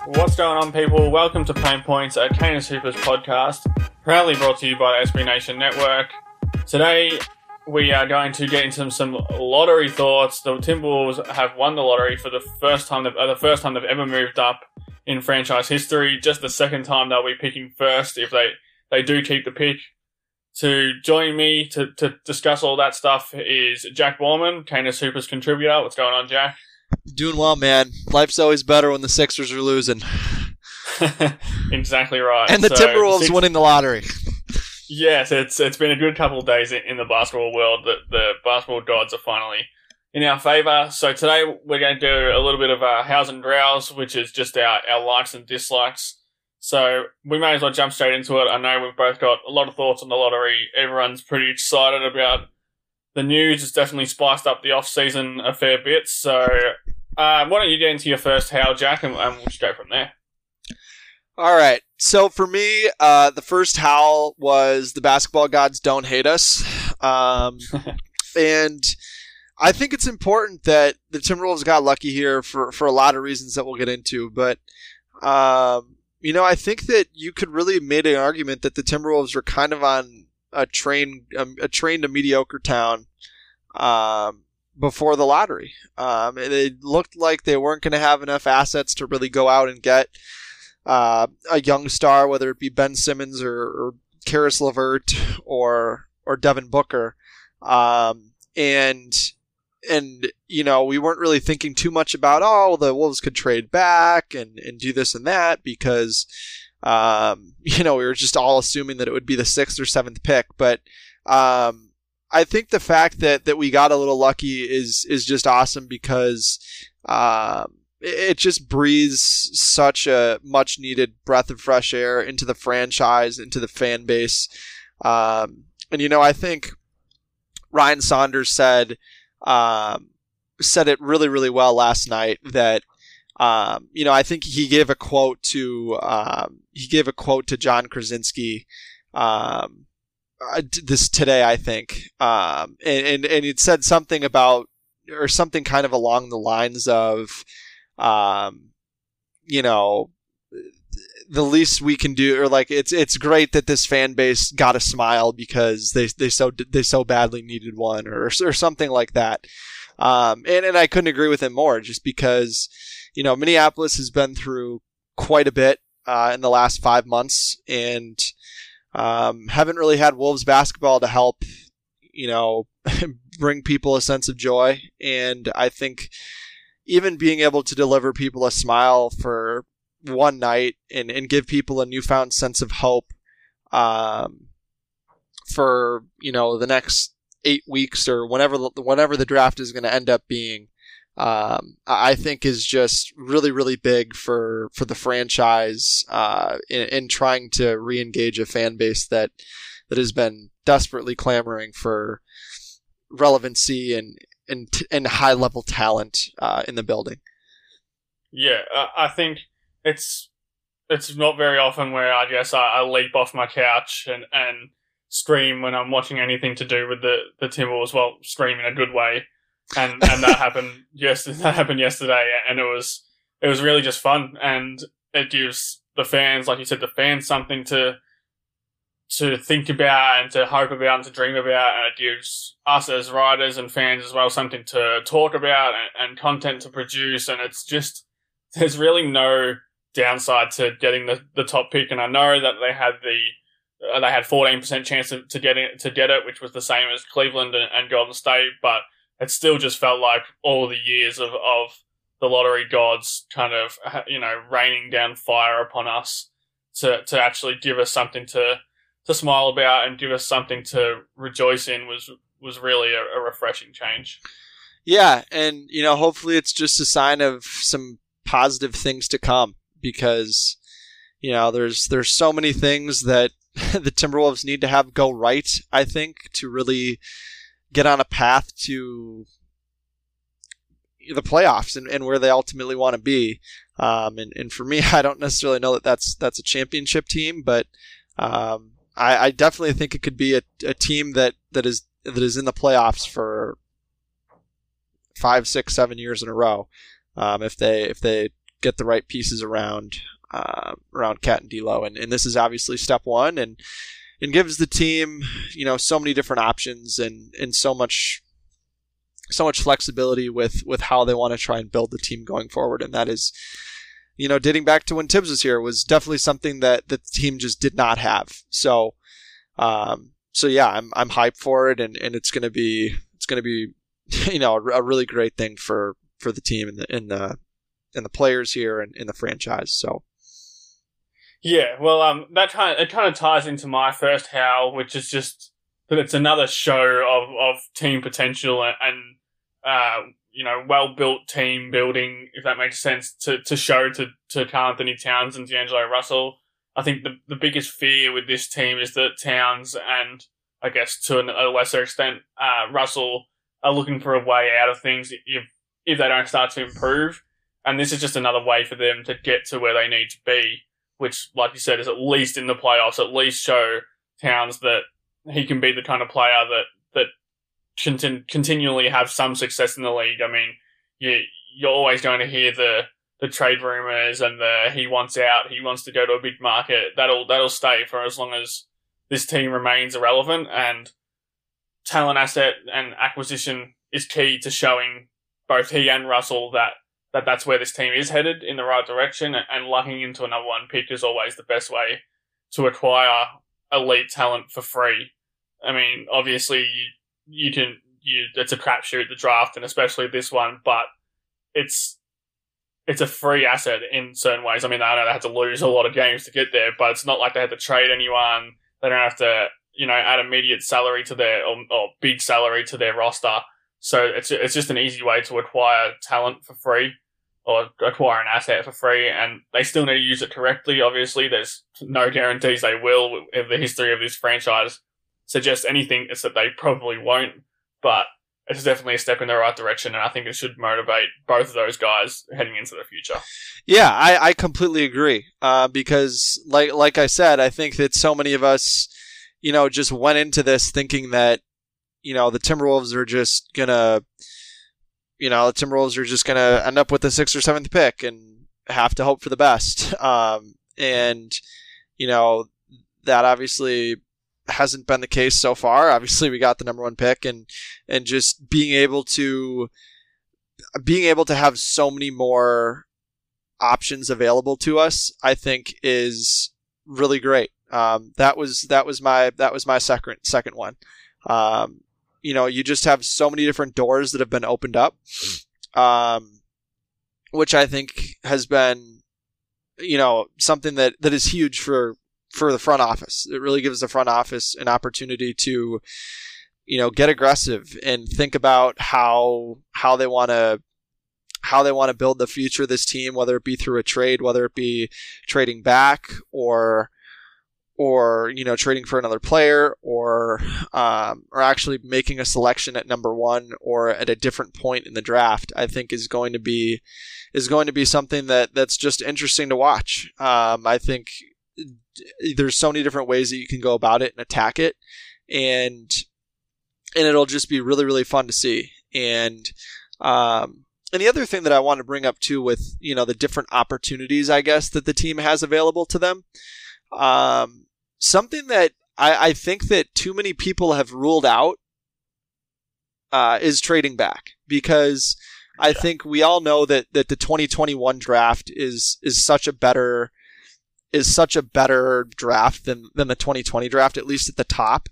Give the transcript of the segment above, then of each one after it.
What's going on, people? Welcome to Pain Points, a Canis Hoopers podcast, proudly brought to you by the SB Nation Network. Today, we are going to get into some lottery thoughts. The Timberwolves have won the lottery for the first time they've ever moved up in franchise history. Just the second time they'll be picking first if they do keep the pick. To join me to discuss all that stuff is Jack Borman, Canis Hoopers contributor. What's going on, Jack? Doing well, man. Life's always better when the Sixers are losing. Exactly right. And the Timberwolves winning the lottery. Yes, it's been a good couple of days in the basketball world that the basketball gods are finally in our favour. So today we're going to do a little bit of hows and drows, which is just our likes and dislikes. So we may as well jump straight into it. I know we've both got a lot of thoughts on the lottery. Everyone's pretty excited about the news. It's definitely spiced up the off-season a fair bit. So why don't you get into your first how, Jack, and we'll just go from there. All right. So for me, the first howl was the basketball gods don't hate us. And I think it's important that the Timberwolves got lucky here for a lot of reasons that we'll get into. But, I think that you could really make an argument that the Timberwolves are kind of on a train to mediocre town before the lottery. It looked like they weren't going to have enough assets to really go out and get a young star, whether it be Ben Simmons or Karis LeVert or Devin Booker. And we weren't really thinking too much about, the Wolves could trade back and do this and that because, we were just all assuming that it would be the 6th or 7th pick. But I think the fact that we got a little lucky is just awesome because it just breathes such a much needed breath of fresh air into the franchise, into the fan base. I think Ryan Saunders said it really, really well last night that, I think he gave a quote to John Krasinski, this today, I think. And it said something about, or something kind of along the lines of, the least we can do, or like it's great that this fan base got a smile because they so badly needed one, or something like that. And I couldn't agree with him more, just because Minneapolis has been through quite a bit in the last 5 months, and haven't really had Wolves basketball to help bring people a sense of joy. And I think even being able to deliver people a smile for one night and give people a newfound sense of hope for the next 8 weeks or whenever the draft is going to end up being, I think is just really, really big for the franchise in trying to re-engage a fan base that has been desperately clamoring for relevancy and high level talent in the building. Yeah, I think it's not very often where I guess I leap off my couch and scream when I'm watching anything to do with the Timberwolves. Well, scream in a good way, and that happened. Yes, that happened yesterday, and it was really just fun, and it gives the fans, like you said, something to think about and to hope about and to dream about, and it gives us as writers and fans as well something to talk about and content to produce, and it's just, there's really no downside to getting the top pick. And I know that they had 14% chance to get it, which was the same as Cleveland and Golden State, but it still just felt like all the years of the lottery gods kind of raining down fire upon us to actually give us something to smile about and give us something to rejoice in was really a refreshing change. Yeah, and hopefully it's just a sign of some positive things to come, because there's so many things that the Timberwolves need to have go right, I think, to really get on a path to the playoffs and where they ultimately want to be. And for me, I don't necessarily know that that's a championship team, but I definitely think it could be a team that is in the playoffs for 5, 6, 7 years in a row. If they get the right pieces around Cat and D'Lo, and this is obviously step one, and gives the team, so many different options and so much flexibility with how they want to try and build the team going forward. And that is, dating back to when Tibbs was here, was definitely something that the team just did not have. So yeah, I'm hyped for it, and it's gonna be a really great thing for the team and the players here and in the franchise. So. Yeah, well, it kind of ties into my first how, which is just that it's another show of team potential and well-built team building, if that makes sense, to show to Karl Anthony Towns and D'Angelo Russell. I think the biggest fear with this team is that Towns and, I guess to a lesser extent, Russell are looking for a way out of things if they don't start to improve. And this is just another way for them to get to where they need to be, which, like you said, is at least in the playoffs, at least show Towns that he can be the kind of player that continually have some success in the league. I mean, you're always going to hear the trade rumors and he wants out, he wants to go to a big market. That'll stay for as long as this team remains irrelevant, and talent asset and acquisition is key to showing both he and Russell that's where this team is headed in the right direction, and lucking into a number one pick is always the best way to acquire elite talent for free. I mean, obviously it's a crapshoot, the draft, and especially this one, but it's a free asset in certain ways. I mean, I know they had to lose a lot of games to get there, but it's not like they had to trade anyone. They don't have to, add immediate salary to their or big salary to their roster. So it's just an easy way to acquire talent for free, or acquire an asset for free, and they still need to use it correctly. Obviously, there's no guarantees they will. If the history of this franchise suggests anything, it's that they probably won't. But it's definitely a step in the right direction, and I think it should motivate both of those guys heading into the future. Yeah, I completely agree. Because, like I said, I think that so many of us, just went into this thinking that, the Timberwolves are just gonna end up with the 6th or 7th pick and have to hope for the best. And that obviously hasn't been the case so far. Obviously, we got the number 1 pick, and just being able to have so many more options available to us, I think is really great. That was my second one. You just have so many different doors that have been opened up, which I think has been, something that is huge for the front office. It really gives the front office an opportunity to, get aggressive and think about how they want to build the future of this team, whether it be through a trade, whether it be trading back or trading for another player, or actually making a selection at number 1 or at a different point in the draft. I think is going to be something that's just interesting to watch. I think there's so many different ways that you can go about it and attack it, and it'll just be really, really fun to see. And the other thing that I want to bring up too, with the different opportunities, I guess, that the team has available to them. Something that I think that too many people have ruled out is trading back, because I think we all know that the 2021 draft is such a better draft than the 2020 draft, at least at the top.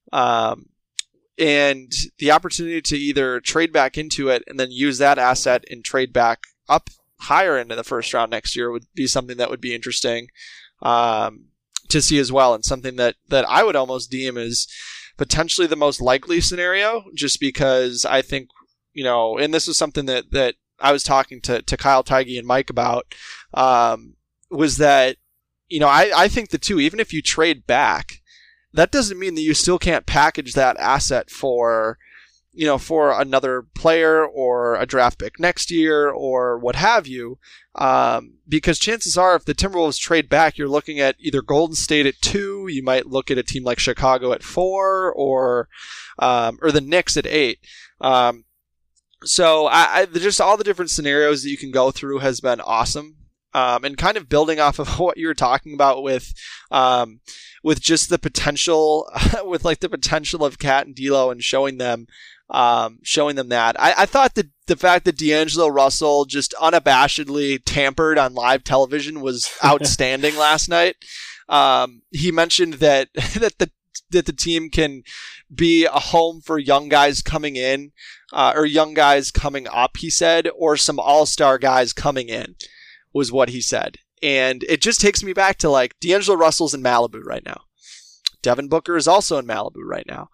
And the opportunity to either trade back into it and then use that asset and trade back up higher into the first round next year would be something that would be interesting to see as well, and something that I would almost deem as potentially the most likely scenario, just because I think, and this is something that I was talking to Kyle Teige and Mike about, was that, I think the two, even if you trade back, that doesn't mean that you still can't package that asset for another player or a draft pick next year or what have you. Because chances are, if the Timberwolves trade back, you're looking at either Golden State at 2, you might look at a team like Chicago at 4, or the Knicks at 8. So I just all the different scenarios that you can go through has been awesome. and kind of building off of what you were talking about with just the potential, with like the potential of Cat and D'Lo and showing them that. I thought that the fact that D'Angelo Russell just unabashedly tampered on live television was outstanding last night. He mentioned that the team can be a home for young guys coming in, or young guys coming up, he said, or some all-star guys coming in, was what he said. And it just takes me back to like D'Angelo Russell's in Malibu right now. Devin Booker is also in Malibu right now.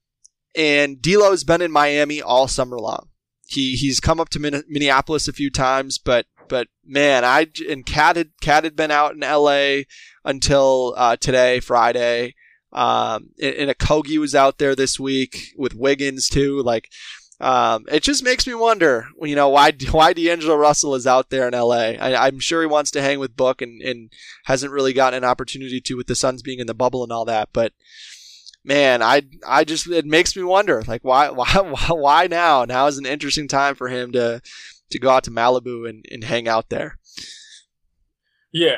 And D'Lo's been in Miami all summer long. He's come up to Minneapolis a few times, but man, Cat had been out in LA until today, Friday. And Okogie was out there this week with Wiggins too. Like, it just makes me wonder, why D'Angelo Russell is out there in LA. I'm sure he wants to hang with Book and hasn't really gotten an opportunity to with the Suns being in the bubble and all that. But man, it makes me wonder, like, why now? Now is an interesting time for him to go out to Malibu and hang out there. Yeah.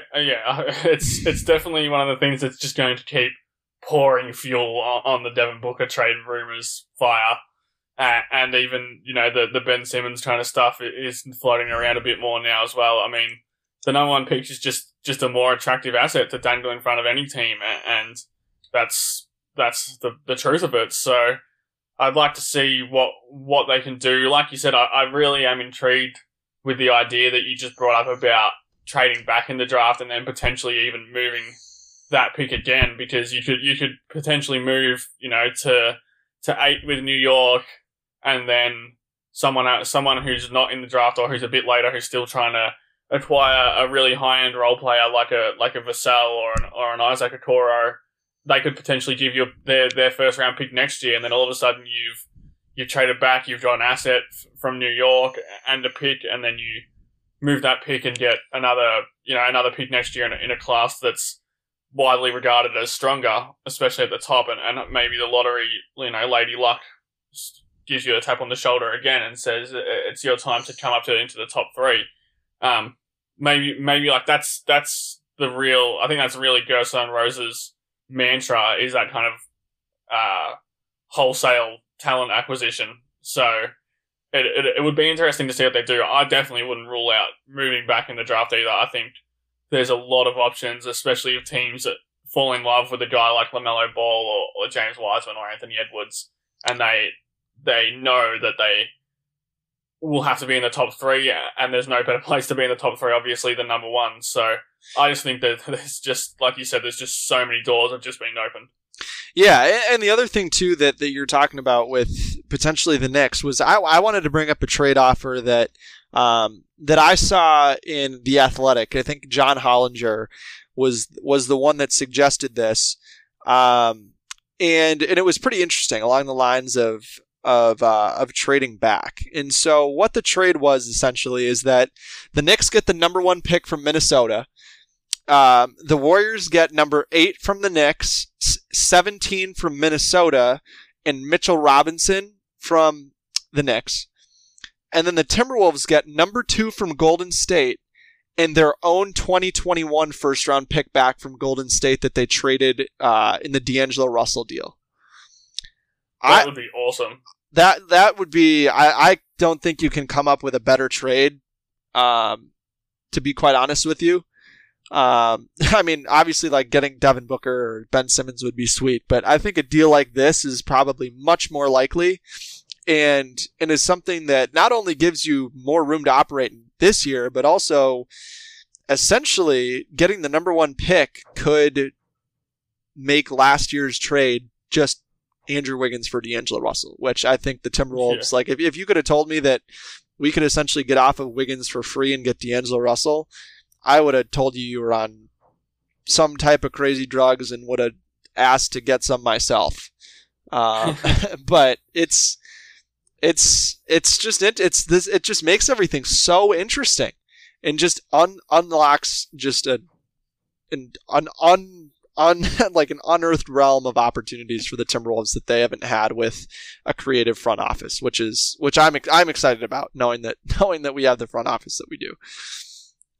It's definitely one of the things that's just going to keep pouring fuel on the Devin Booker trade rumors fire. And even, the Ben Simmons kind of stuff is floating around a bit more now as well. I mean, the number one pick is just a more attractive asset to dangle in front of any team, and that's the truth of it. So I'd like to see what they can do. Like you said, I really am intrigued with the idea that you just brought up about trading back in the draft and then potentially even moving that pick again, because you could potentially move, to 8 with New York, and then someone who's not in the draft or who's a bit later who's still trying to acquire a really high end role player like a Vassell or an Isaac Okoro. They could potentially give you their first round pick next year, and then all of a sudden you've traded back, you've got an asset from New York and a pick, and then you move that pick and get another pick next year in a class that's widely regarded as stronger, especially at the top, and maybe the lottery, Lady Luck gives you a tap on the shoulder again and says it's your time to come up into the top 3. Maybe like that's the real. I think that's really Gerson Rose's mantra, is that kind of wholesale talent acquisition. So it would be interesting to see what they do. I definitely wouldn't rule out moving back in the draft either. I think there's a lot of options, especially if teams that fall in love with a guy like LaMelo Ball or James Wiseman or Anthony Edwards, and they know that they will have to be in the top 3, and there's no better place to be in the top 3, obviously, than number 1. So I just think that there's just, like you said, there's just so many doors have just been opened. Yeah, and the other thing, too, that you're talking about with potentially the Knicks was I wanted to bring up a trade offer that I saw in The Athletic. I think John Hollinger was the one that suggested this, and it was pretty interesting along the lines of trading back. And so what the trade was essentially is that the Knicks get the number 1 pick from Minnesota. The Warriors get number 8 from the Knicks, 17 from Minnesota, and Mitchell Robinson from the Knicks. And then the Timberwolves get number 2 from Golden State and their own 2021 first round pick back from Golden State that they traded in the D'Angelo Russell deal. That would be awesome. That would be. I don't think you can come up with a better trade. To be quite honest with you, I mean, obviously, like getting Devin Booker or Ben Simmons would be sweet, but I think a deal like this is probably much more likely, and is something that not only gives you more room to operate this year, but also essentially getting the number 1 pick could make last year's trade just Andrew Wiggins for D'Angelo Russell, which I think the Timberwolves, like if you could have told me that we could essentially get off of Wiggins for free and get D'Angelo Russell, I would have told you were on some type of crazy drugs and would have asked to get some myself. But it just makes everything so interesting and just unlocks just an unearthed realm of opportunities for the Timberwolves that they haven't had with a creative front office, which I'm excited about, knowing that we have the front office that we do.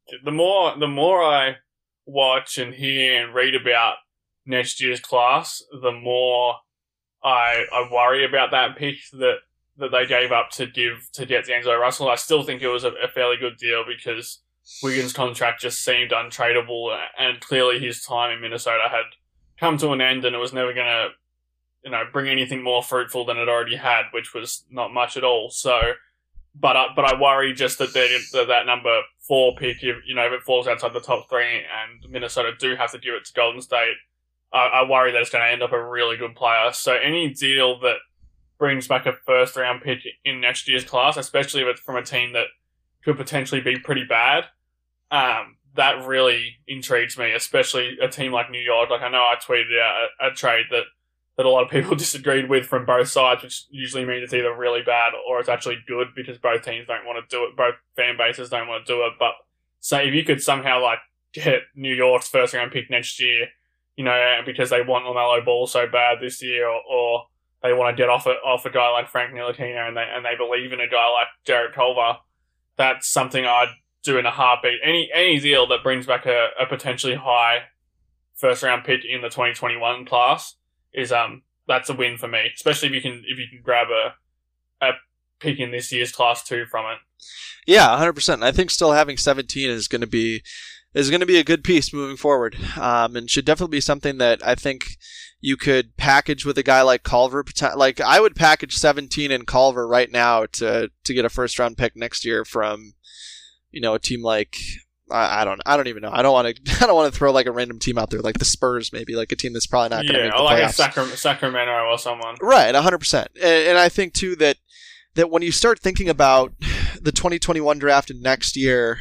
The more I watch and hear and read about next year's class, the more I worry about that pick that they gave up to get D'Angelo Russell. I still think it was a fairly good deal because Wiggins' contract just seemed untradeable, and clearly his time in Minnesota had come to an end, and it was never going to, bring anything more fruitful than it already had, which was not much at all. So, but I worry just that that number 4 pick, if it falls outside the top 3, and Minnesota do have to give it to Golden State, I worry that it's going to end up a really good player. So any deal that brings back a first round pick in next year's class, especially if it's from a team that could potentially be pretty bad, that really intrigues me, especially a team like New York. Like, I know I tweeted out a trade that a lot of people disagreed with from both sides, which usually means it's either really bad or it's actually good because both teams don't want to do it, both fan bases don't want to do it. But say if you could somehow get New York's first round pick next year, because they want LaMelo Ball so bad this year, or they want to get off a guy like Frank Ntilikina, and they believe in a guy like Jarrett Culver, that's something I'd do in a heartbeat. Any deal that brings back a potentially high first round pick in the 2021 class is that's a win for me, especially if you can grab a pick in this year's class too from it. Yeah, 100%. I think still having 17 is going to be a good piece moving forward, and should definitely be something that I think you could package with a guy like Culver. Like, I would package 17 and Culver right now to get a first round pick next year from, a team like, I don't even know. I don't want to throw like a random team out there, like the Spurs, maybe, like a team that's probably not going to make the playoffs. Yeah, like a Sacramento or someone. Right, 100%. And I think too that when you start thinking about the 2021 draft and next year,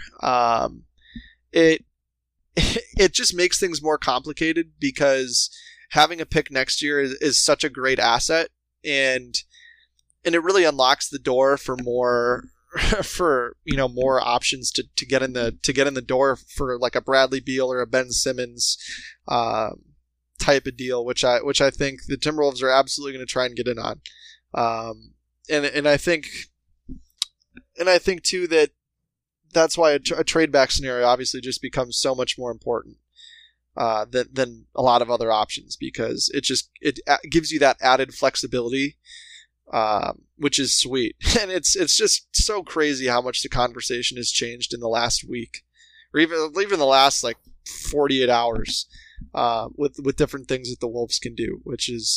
it just makes things more complicated because having a pick next year is such a great asset, and it really unlocks the door for more more options to get in the door for like a Bradley Beal or a Ben Simmons type of deal, which I think the Timberwolves are absolutely going to try and get in on. And I think too that that's why a trade back scenario obviously just becomes so much more important than a lot of other options, because it gives you that added flexibility, which is sweet. And it's just so crazy how much the conversation has changed in the last week, or even the last like 48 hours, with different things that the Wolves can do, which is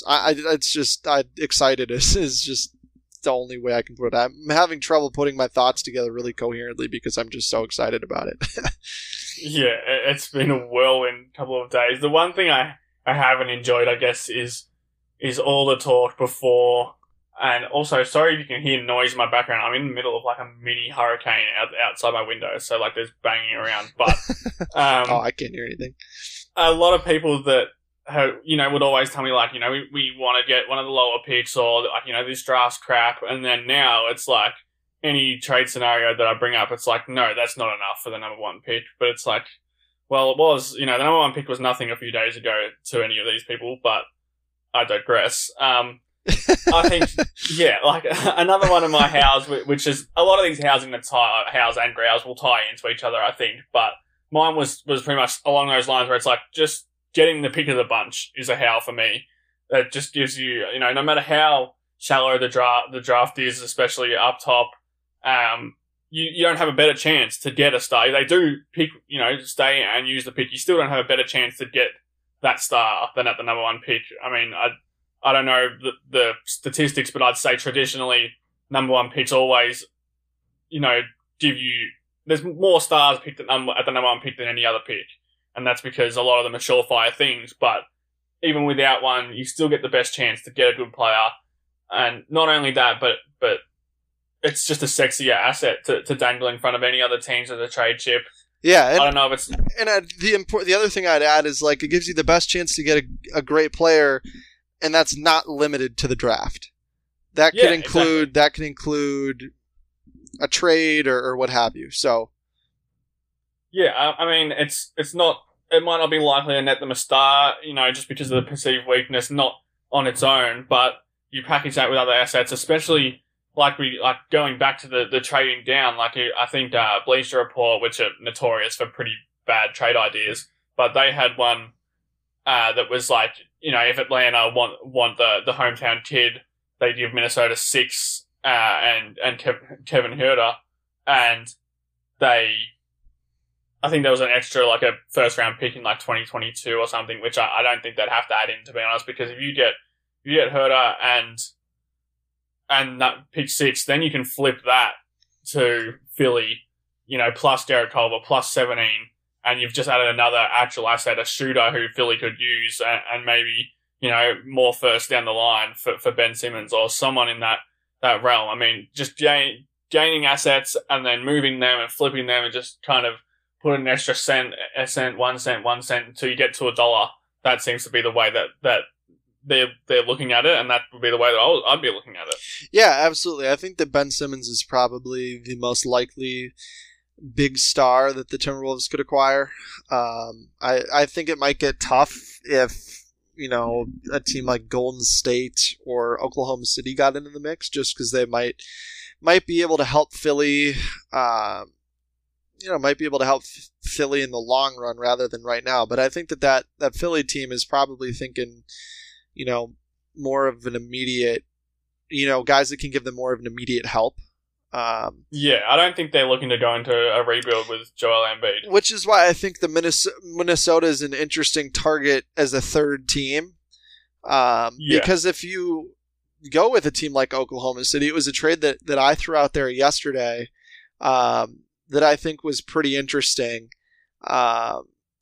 excited is just the only way I can put it. I'm having trouble putting my thoughts together really coherently because I'm just so excited about it. Yeah, it's been a whirlwind couple of days. The one thing I haven't enjoyed, I guess, is all the talk before. And also, sorry if you can hear noise in my background. I'm in the middle of like a mini hurricane outside my window, so like there's banging around. But I can't hear anything. A lot of people that would always tell me like, we want to get one of the lower picks, or like, this draft's crap. And then now it's like any trade scenario that I bring up, it's like, no, that's not enough for the number 1 pick. But it's like, well, it was, the number 1 pick was nothing a few days ago to any of these people, but I digress. I think, yeah, like another one in my house, which is a lot of these house and grouse will tie into each other, I think. But mine was pretty much along those lines where it's like just getting the pick of the bunch is a how for me. That just gives you, no matter how shallow the draft is, especially up top, you don't have a better chance to get a star. If they do pick, stay and use the pick, you still don't have a better chance to get that star than at the number 1 pick. I mean, I don't know the statistics, but I'd say traditionally number 1 picks always, give you, there's more stars picked at the number 1 pick than any other pick. And that's because a lot of them are surefire things. But even without one, you still get the best chance to get a good player. And not only that, but it's just a sexier asset to dangle in front of any other teams as a trade chip. Yeah, I don't know if it's... And the other thing I'd add is like it gives you the best chance to get a great player, and that's not limited to the draft. That could include a trade or what have you. So. Yeah, I mean, it's not. It might not be likely to net them a star, just because of the perceived weakness, not on its own. But you package that with other assets, especially like going back to the trading down, like I think Bleacher Report, which are notorious for pretty bad trade ideas, but they had one that was like, if Atlanta want the hometown kid, they give Minnesota 6 and Kevin Huerter, and I think there was an extra, like a first round pick in like 2022 or something, which I don't think they'd have to add in, to be honest, because if you get Huerter and that pick 6, then you can flip that to Philly, plus Derek Culver, plus 17, and you've just added another actual asset, a shooter who Philly could use, and maybe, more first down the line for Ben Simmons or someone in that realm. I mean, just gaining assets and then moving them and flipping them and just kind of put an extra cent, 1 cent until you get to $1. That seems to be the way that they're looking at it, and that would be the way that I'd be looking at it. Yeah, absolutely. I think that Ben Simmons is probably the most likely big star that the Timberwolves could acquire. I think it might get tough if a team like Golden State or Oklahoma City got into the mix, just because they might be able to help Philly. Might be able to help Philly in the long run rather than right now. But I think that Philly team is probably thinking, more of an immediate, guys that can give them more of an immediate help. I don't think they're looking to go into a rebuild with Joel Embiid. Which is why I think the Minnesota is an interesting target as a third team. Because if you go with a team like Oklahoma City, it was a trade that I threw out there yesterday that I think was pretty interesting. At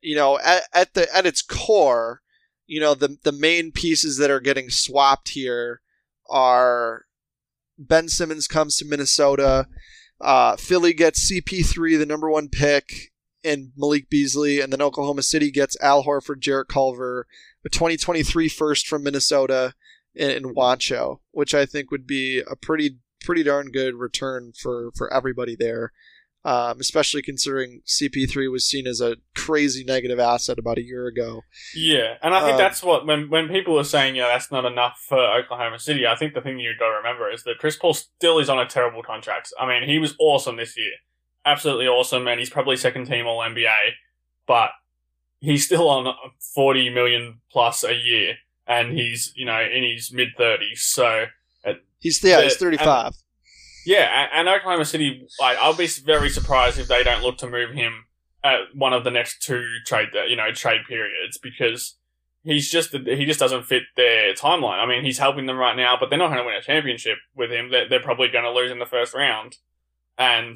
its core, the main pieces that are getting swapped here are Ben Simmons comes to Minnesota. Philly gets CP3, the number 1 pick, and Malik Beasley, and then Oklahoma City gets Al Horford, Jarrett Culver, a 2023 first from Minnesota, and Wancho, which I think would be a pretty darn good return for everybody there. Especially considering CP3 was seen as a crazy negative asset about a year ago. Yeah, and I think that's what, when people are saying, that's not enough for Oklahoma City, I think the thing you've got to remember is that Chris Paul still is on a terrible contract. I mean, he was awesome this year. Absolutely awesome, and he's probably second team All-NBA, but he's still on $40 million plus a year, and he's, in his mid-30s, so... He's 35. And Oklahoma City, I'll be very surprised if they don't look to move him at one of the next 2 trade periods, because he just doesn't fit their timeline. I mean, he's helping them right now, but they're not going to win a championship with him. They're probably going to lose in the first round. And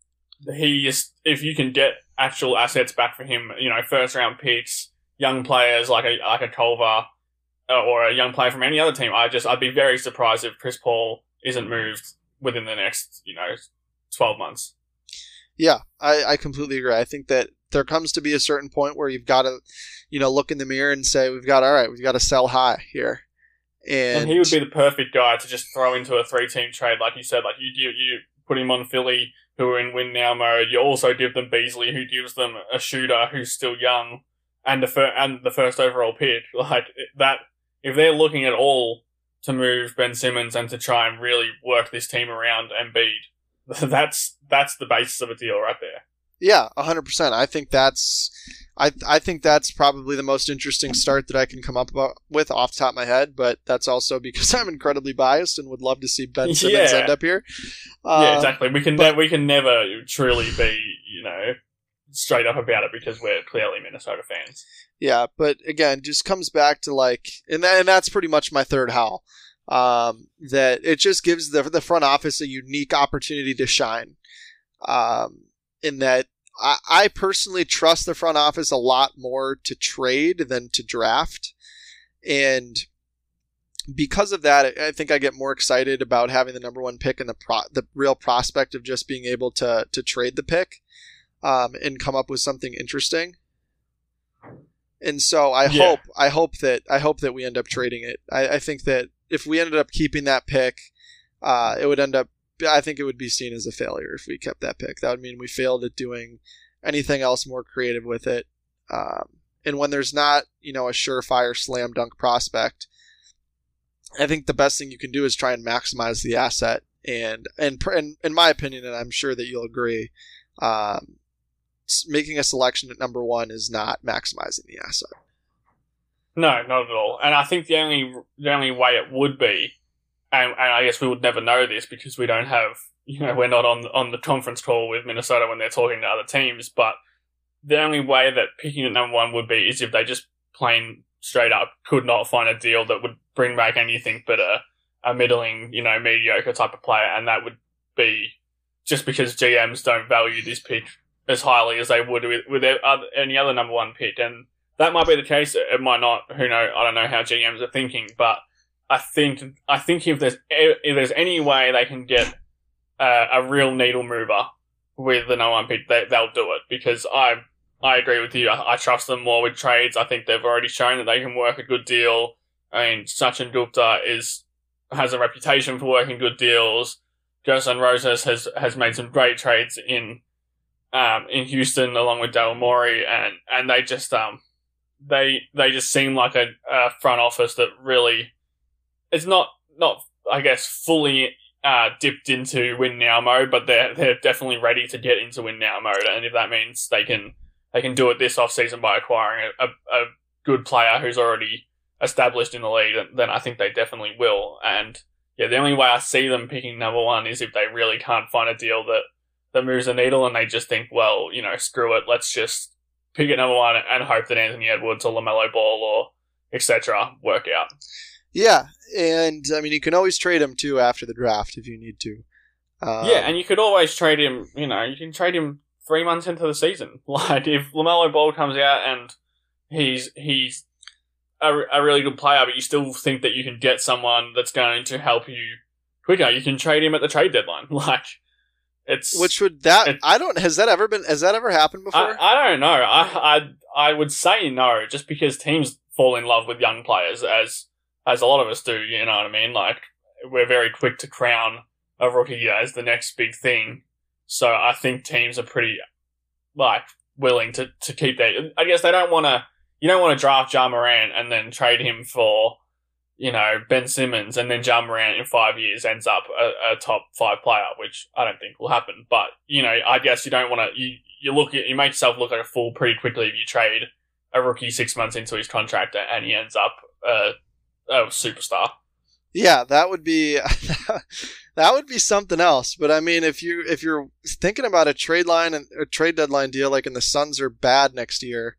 if you can get actual assets back for him, first round picks, young players like a Culver or a young player from any other team, I'd be very surprised if Chris Paul isn't moved within the next, 12 months. Yeah, I completely agree. I think that there comes to be a certain point where you've got to, look in the mirror and say, we've got to sell high here. And he would be the perfect guy to just throw into a 3-team trade, like you said. Like you put him on Philly, who are in win now mode. You also give them Beasley, who gives them a shooter who's still young, and the first overall pick. Like that, if they're looking at all to move Ben Simmons and to try and really work this team around Embiid, that's the basis of a deal right there. Yeah, 100%. I think that's probably the most interesting start that I can come up with off the top of my head, but that's also because I'm incredibly biased and would love to see Ben Simmons end up here. Yeah, exactly. We can never truly be, straight up about it because we're clearly Minnesota fans. Yeah, but again, just comes back to and that's pretty much my third howl. That it just gives the front office a unique opportunity to shine. In that I personally trust the front office a lot more to trade than to draft. And because of that, I think I get more excited about having the number 1 pick and the real prospect of just being able to trade the pick and come up with something interesting. And so I hope that we end up trading it. I think that if we ended up keeping that pick, it would end up, I think it would be seen as a failure if we kept that pick. That would mean we failed at doing anything else more creative with it. And when there's not, a surefire slam dunk prospect, I think the best thing you can do is try and maximize the asset And in my opinion, and I'm sure that you'll agree, making a selection at number 1 is not maximizing the asset. No, not at all. And I think the only way it would be, and I guess we would never know this because we don't have, we're not on the conference call with Minnesota when they're talking to other teams, but the only way that picking at number 1 would be is if they just plain straight up could not find a deal that would bring back anything but a middling, mediocre type of player, and that would be just because GMs don't value this pick as highly as they would with any other number 1 pick, and that might be the case. It might not. Who knows? I don't know how GMs are thinking, but I think if there's any way they can get a real needle mover with the number 1 pick, they'll do it, because I agree with you. I trust them more with trades. I think they've already shown that they can work a good deal. I mean, Sachin Gupta has a reputation for working good deals. Josan Rosas has made some great trades in Houston along with Daryl Morey, and they just they just seem like a front office that really is not I guess fully dipped into win now mode, but they're definitely ready to get into win now mode, and if that means they can do it this offseason by acquiring a good player who's already established in the league, then I think they definitely will. And yeah, the only way I see them picking number 1 is if they really can't find a deal that moves the needle, and they just think, well, screw it, let's just pick at number 1 and hope that Anthony Edwards or LaMelo Ball or etc. work out. Yeah, and I mean, you can always trade him too after the draft if you need to. Yeah, and you could always trade him, you can trade him 3 months into the season. Like, if LaMelo Ball comes out and he's a really good player, but you still think that you can get someone that's going to help you quicker, you can trade him at the trade deadline. Like, has that ever happened before? I don't know. I would say no, just because teams fall in love with young players, as a lot of us do, you know what I mean? Like, we're very quick to crown a rookie as the next big thing. So I think teams are pretty, willing to keep that. I guess they don't want to, you don't want to draft Ja Morant and then trade him for, Ben Simmons, and then Ja Morant in 5 years ends up a top 5 player, which I don't think will happen. But, I guess you don't want to, you make yourself look like a fool pretty quickly if you trade a rookie 6 months into his contract and he ends up a superstar. Yeah, that would be something else. But I mean, if you're thinking about a trade line and a trade deadline deal, like, and the Suns are bad next year,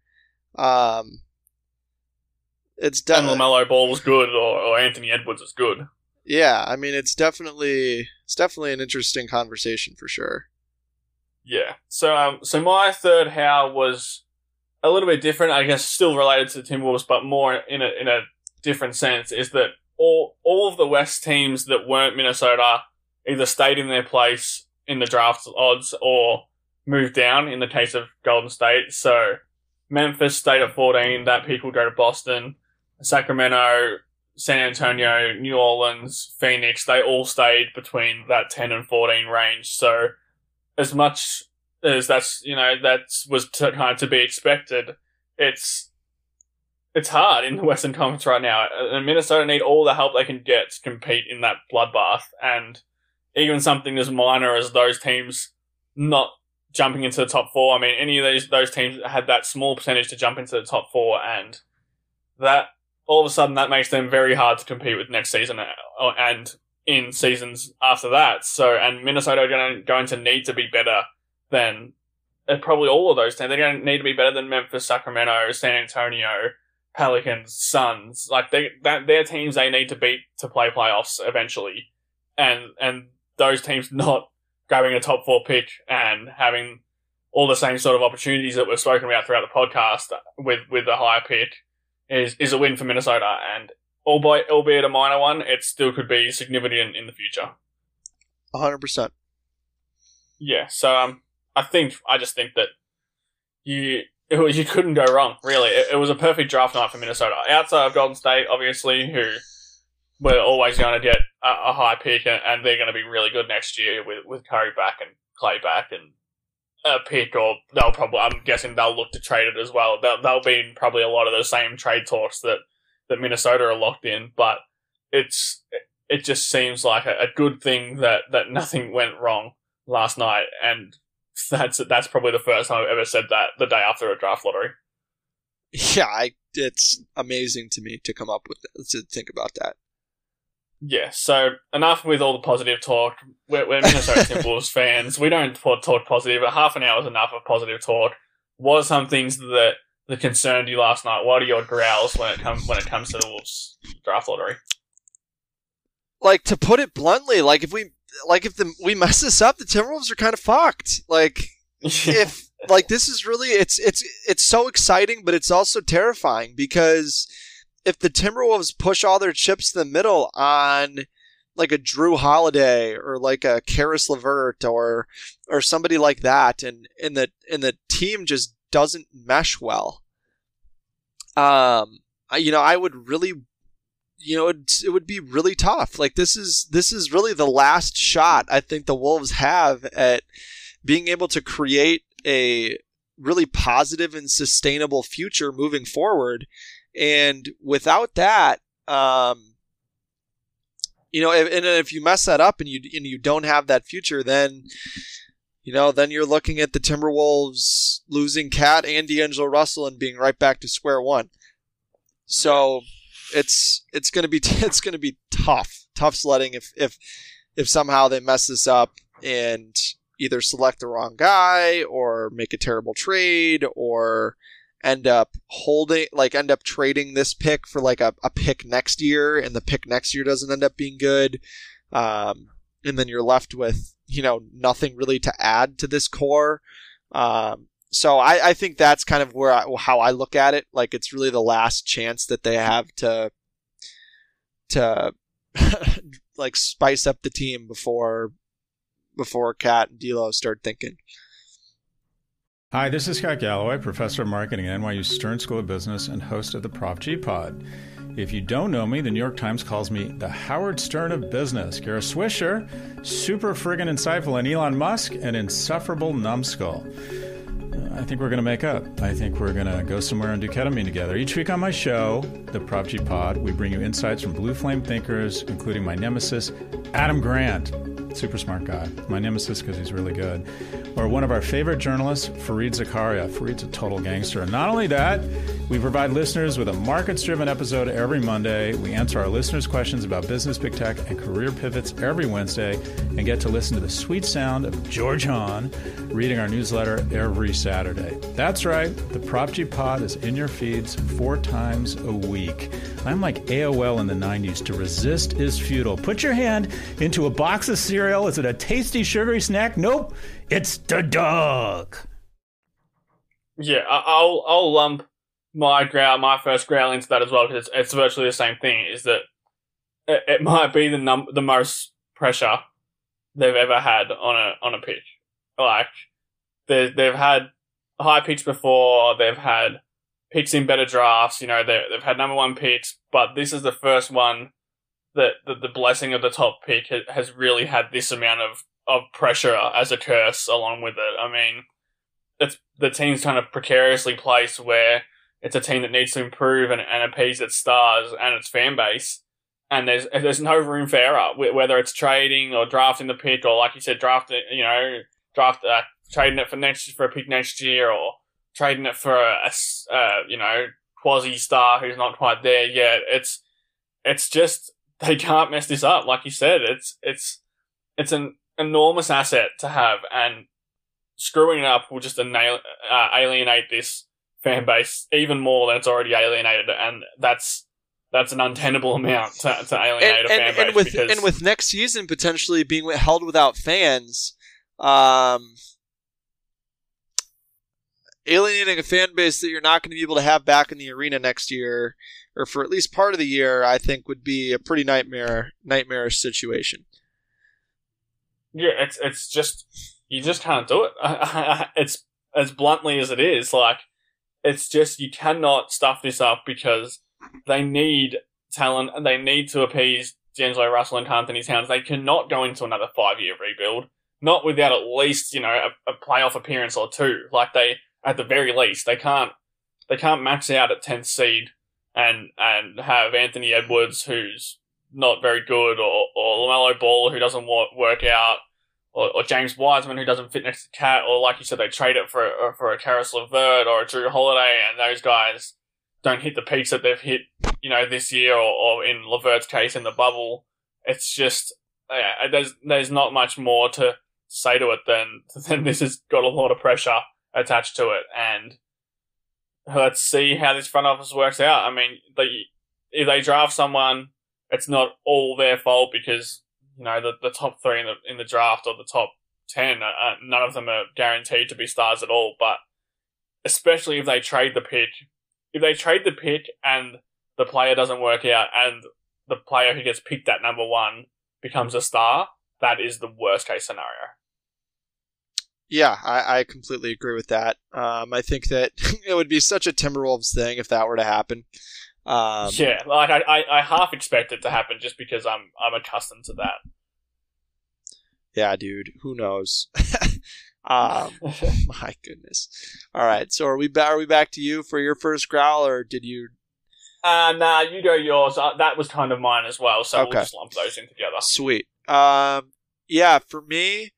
it's definitely, and LaMelo Ball was good, or Anthony Edwards is good. Yeah, I mean, it's definitely an interesting conversation for sure. Yeah. So my third how was a little bit different, I guess, still related to the Timberwolves, but more in a different sense, is that all of the West teams that weren't Minnesota either stayed in their place in the draft odds or moved down in the case of Golden State. So Memphis stayed at 14, that pick will go to Boston. Sacramento, San Antonio, New Orleans, Phoenix, they all stayed between that 10 and 14 range. So as much as that was kind of to be expected, it's hard in the Western Conference right now. And Minnesota need all the help they can get to compete in that bloodbath. And even something as minor as those teams not jumping into the top 4. I mean, any of those teams had that small percentage to jump into the top 4, and that all of a sudden that makes them very hard to compete with next season and in seasons after that. So, and Minnesota are going to need to be better than probably all of those teams. They're going to need to be better than Memphis, Sacramento, San Antonio, Pelicans, Suns. Like, they're teams they need to beat to play playoffs eventually. And those teams not grabbing a top 4 pick and having all the same sort of opportunities that we've spoken about throughout the podcast with the higher pick is a win for Minnesota. And albeit a minor one, it still could be significant in the future. 100%. Yeah, so I just think that you couldn't go wrong, really. It was a perfect draft night for Minnesota. Outside of Golden State, obviously, who we're always going to get a high pick, and they're going to be really good next year with Curry back and Clay back and a pick, or I'm guessing they'll look to trade it as well. They'll be in probably a lot of the same trade talks that Minnesota are locked in, but it's it just seems like a good thing that nothing went wrong last night, and that's probably the first time I've ever said that the day after a draft lottery. Yeah, it's amazing to me to come up with that, to think about that. Yeah, so enough with all the positive talk. We're Minnesota Timberwolves fans. We don't talk positive, but half an hour is enough of positive talk. What are some things that concerned you last night? What are your growls when it comes to the Wolves draft lottery? Like, to put it bluntly, if we mess this up, the Timberwolves are kind of fucked. If this is really it's so exciting, but it's also terrifying, because if the Timberwolves push all their chips to the middle on like a Drew Holiday or like a Karis LeVert or somebody like that, and the team just doesn't mesh well, I would really, it would be really tough. Like, this is really the last shot I think the Wolves have at being able to create a really positive and sustainable future moving forward. And without that, if you mess that up and you don't have that future, then you're looking at the Timberwolves losing Cat and D'Angelo Russell and being right back to square one. So it's going to be tough sledding if somehow they mess this up and either select the wrong guy or make a terrible trade or end up trading this pick for like a pick next year, and the pick next year doesn't end up being good. And then you're left with, nothing really to add to this core. So I think that's kind of how I look at it. Like, it's really the last chance that they have to like spice up the team before Cat and D'Lo start thinking. Hi, this is Scott Galloway, professor of marketing at NYU Stern School of Business and host of the Prop G Pod. If you don't know me, the New York Times calls me the Howard Stern of business. Kara Swisher, super friggin' insightful, and Elon Musk, an insufferable numbskull. I think we're going to make up. I think we're going to go somewhere and do ketamine together. Each week on my show, the Prop G Pod, we bring you insights from blue flame thinkers, including my nemesis, Adam Grant. Super smart guy. My nemesis because he's really good. Or one of our favorite journalists, Fareed Zakaria. Fareed's a total gangster. And not only that, we provide listeners with a markets-driven episode every Monday. We answer our listeners' questions about business, big tech, and career pivots every Wednesday, and get to listen to the sweet sound of George Hahn reading our newsletter every Saturday. That's right. The Prop G Pod is in your feeds 4 times a week. I'm like AOL in the 90s. To resist is futile. Put your hand into a box of cereal. Is it a tasty, sugary snack? Nope. It's the dog. Yeah, I'll lump my first growl into that as well, because it's virtually the same thing. Is that it might be the most pressure they've ever had on a pitch. Like, they've had high picks before. They've had picks in better drafts. They've had number 1 picks, but this is the first one that the blessing of the top pick has really had this amount of pressure as a curse along with it. I mean, it's the team's kind of precariously placed where it's a team that needs to improve and appease its stars and its fan base, and there's no room for error, whether it's trading or drafting the pick, or like you said, trading it for a pick next year, or trading it for a quasi star who's not quite there yet. It's just, they can't mess this up. Like you said, it's an enormous asset to have, and screwing it up will just alienate this fan base even more than it's already alienated, and that's an untenable amount to alienate a fan base. And with next season potentially being held without fans, alienating a fan base that you're not going to be able to have back in the arena next year, or for at least part of the year, I think would be a pretty nightmarish situation. Yeah, it's just, you just can't do it. It's as bluntly as it is. Like, it's just, you cannot stuff this up, because they need talent and they need to appease D'Angelo Russell and Anthony Towns. They cannot go into another 5-year rebuild, not without at least, a playoff appearance or 2. Like, they, at the very least, they can't max out at 10th seed and have Anthony Edwards, who's not very good, or LaMelo Ball who doesn't work out, or James Wiseman who doesn't fit next to Cat, or like you said, they trade it for a Karis LeVert or a Drew Holiday, and those guys don't hit the peaks that they've hit, this year, or in LeVert's case in the bubble. It's just, there's not much more to say to it than this has got a lot of pressure attached to it, and let's see how this front office works out. I mean, if they draft someone, it's not all their fault because, the top 3 in the draft or the top 10, none of them are guaranteed to be stars at all. But especially if they trade the pick, and the player doesn't work out and the player who gets picked at number 1 becomes a star, that is the worst case scenario. Yeah, I completely agree with that. I think that it would be such a Timberwolves thing if that were to happen. Yeah, like I half expect it to happen just because I'm accustomed to that. Yeah, dude, who knows? My goodness. All right, so are we back to you for your first growl, or did you? Nah, you go yours. That was kind of mine as well, so okay. We'll just lump those in together. Sweet. Yeah, for me,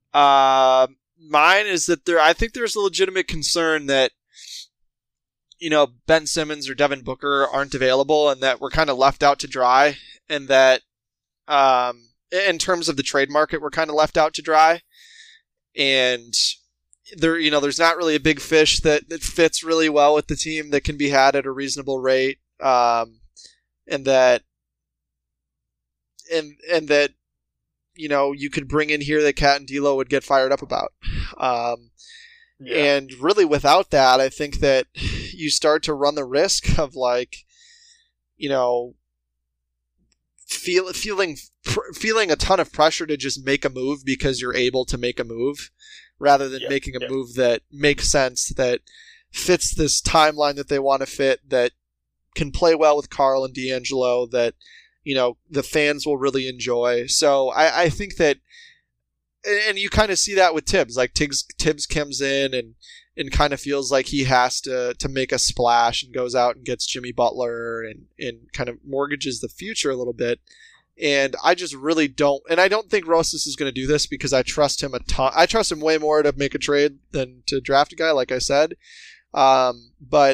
mine is that I think there's a legitimate concern that, Ben Simmons or Devin Booker aren't available and that we're kind of left out to dry, and that, in terms of the trade market, we're kind of left out to dry. And there's not really a big fish that fits really well with the team that can be had at a reasonable rate. And that you could bring in here that Cat and D'Lo would get fired up about. And really without that, I think that you start to run the risk of feeling a ton of pressure to just make a move because you're able to make a move rather than making a move that makes sense, that fits this timeline that they want to fit, that can play well with Karl and D'Angelo, that the fans will really enjoy. So I think that, and you kind of see that with Tibbs. Like Tibbs comes in and kind of feels like he has to make a splash and goes out and gets Jimmy Butler and kind of mortgages the future a little bit. And I just really don't, and I don't think Rosas is going to do this because I trust him a ton. I trust him way more to make a trade than to draft a guy, like I said. But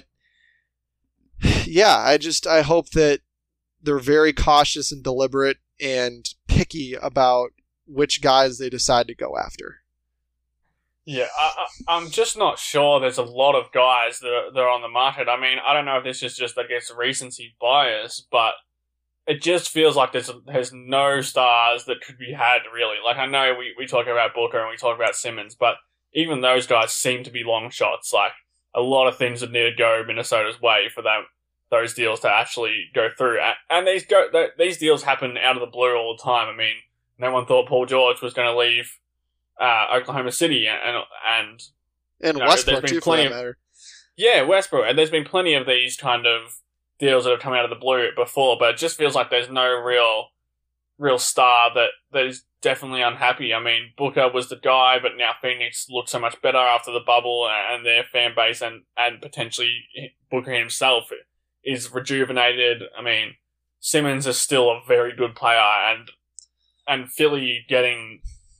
yeah, I hope that they're very cautious and deliberate and picky about which guys they decide to go after. Yeah, I'm just not sure there's a lot of guys that are on the market. I mean, I don't know if this is just, I guess, recency bias, but it just feels like there's no stars that could be had, really. Like, I know we talk about Booker and we talk about Simmons, but even those guys seem to be long shots. Like, a lot of things would need to go Minnesota's way for those deals to actually go through. And these deals happen out of the blue all the time. I mean, no one thought Paul George was going to leave Oklahoma City and Westbrook too, for that matter. Yeah, Westbrook. And there's been plenty of these kind of deals that have come out of the blue before, but it just feels like there's no real star that is definitely unhappy. I mean, Booker was the guy, but now Phoenix looks so much better after the bubble, and their fan base and potentially Booker himself is rejuvenated. I mean, Simmons is still a very good player, and Philly getting,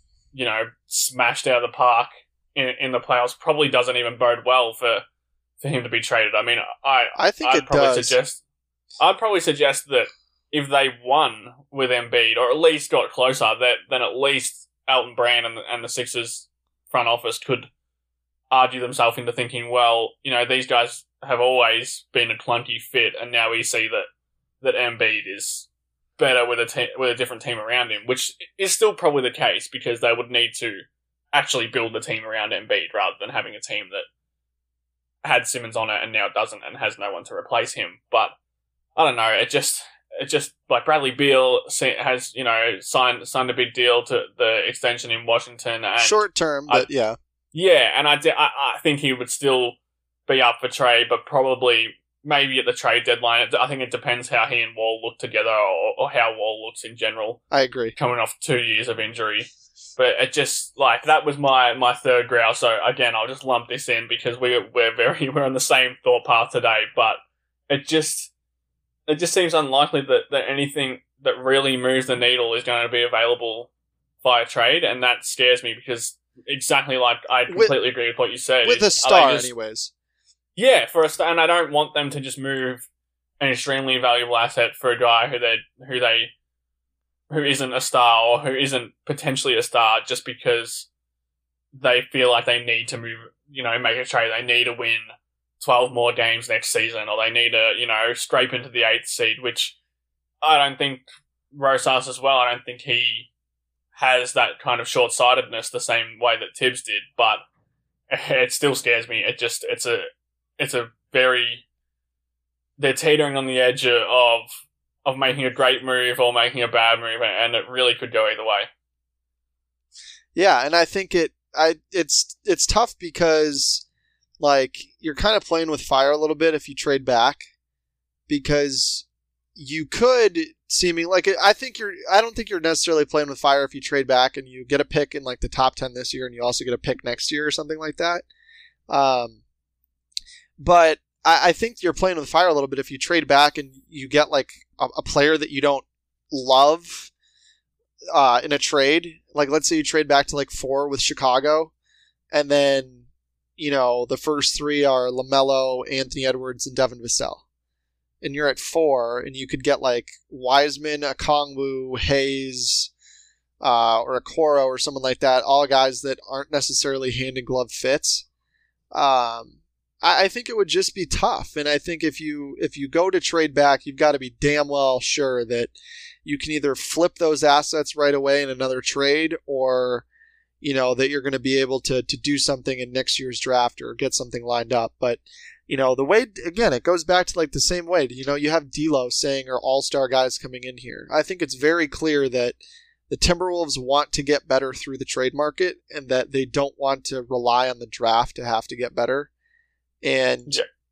smashed out of the park in the playoffs probably doesn't even bode well for him to be traded. I mean, I think I'd probably suggest that if they won with Embiid, or at least got closer, then at least Elton Brand and the Sixers front office could argue themselves into thinking, well, these guys have always been a clunky fit, and now we see that Embiid is better with a different team around him, which is still probably the case because they would need to actually build the team around Embiid rather than having a team that had Simmons on it and now doesn't and has no one to replace him. But I don't know, it just like Bradley Beal has signed a big deal to the extension in Washington, and short term, but yeah, and I think he would still be up for trade, but probably maybe at the trade deadline. I think it depends how he and Wall look together, or how Wall looks in general. I agree. Coming off 2 years of injury. But it just, that was my third growl. So again, I'll just lump this in because we're on the same thought path today. But it just seems unlikely that anything that really moves the needle is going to be available via trade, and that scares me because exactly like I completely agree with what you said. With a star, anyways. Yeah, for a star, and I don't want them to just move an extremely valuable asset for a guy who isn't a star or who isn't potentially a star just because they feel like they need to move, make a trade. They need to win 12 more games next season, or they need to, scrape into the 8th seed, which I don't think Rosas as well. I don't think he has that kind of short-sightedness the same way that Tibbs did, but it still scares me. They're teetering on the edge of making a great move or making a bad move, and it really could go either way. Yeah, and I think it's tough because like you're kind of playing with fire a little bit if you trade back, because you could I don't think you're necessarily playing with fire if you trade back and you get a pick in like the top 10 this year and you also get a pick next year or something like that. But I think you're playing with fire a little bit if you trade back and you get like a player that you don't love in a trade. Like let's say you trade back to like 4 with Chicago, and then the first 3 are LaMelo, Anthony Edwards, and Devin Vassell. And you're at 4, and you could get like Wiseman, Okongwu, Hayes, or Okoro or someone like that, all guys that aren't necessarily hand in glove fits. I think it would just be tough, and I think if you go to trade back, you've got to be damn well sure that you can either flip those assets right away in another trade, or that you're going to be able to do something in next year's draft or get something lined up. But the way, again, it goes back to like the same way. You have D'Lo saying are all-star guys coming in here. I think it's very clear that the Timberwolves want to get better through the trade market, and that they don't want to rely on the draft to have to get better. And,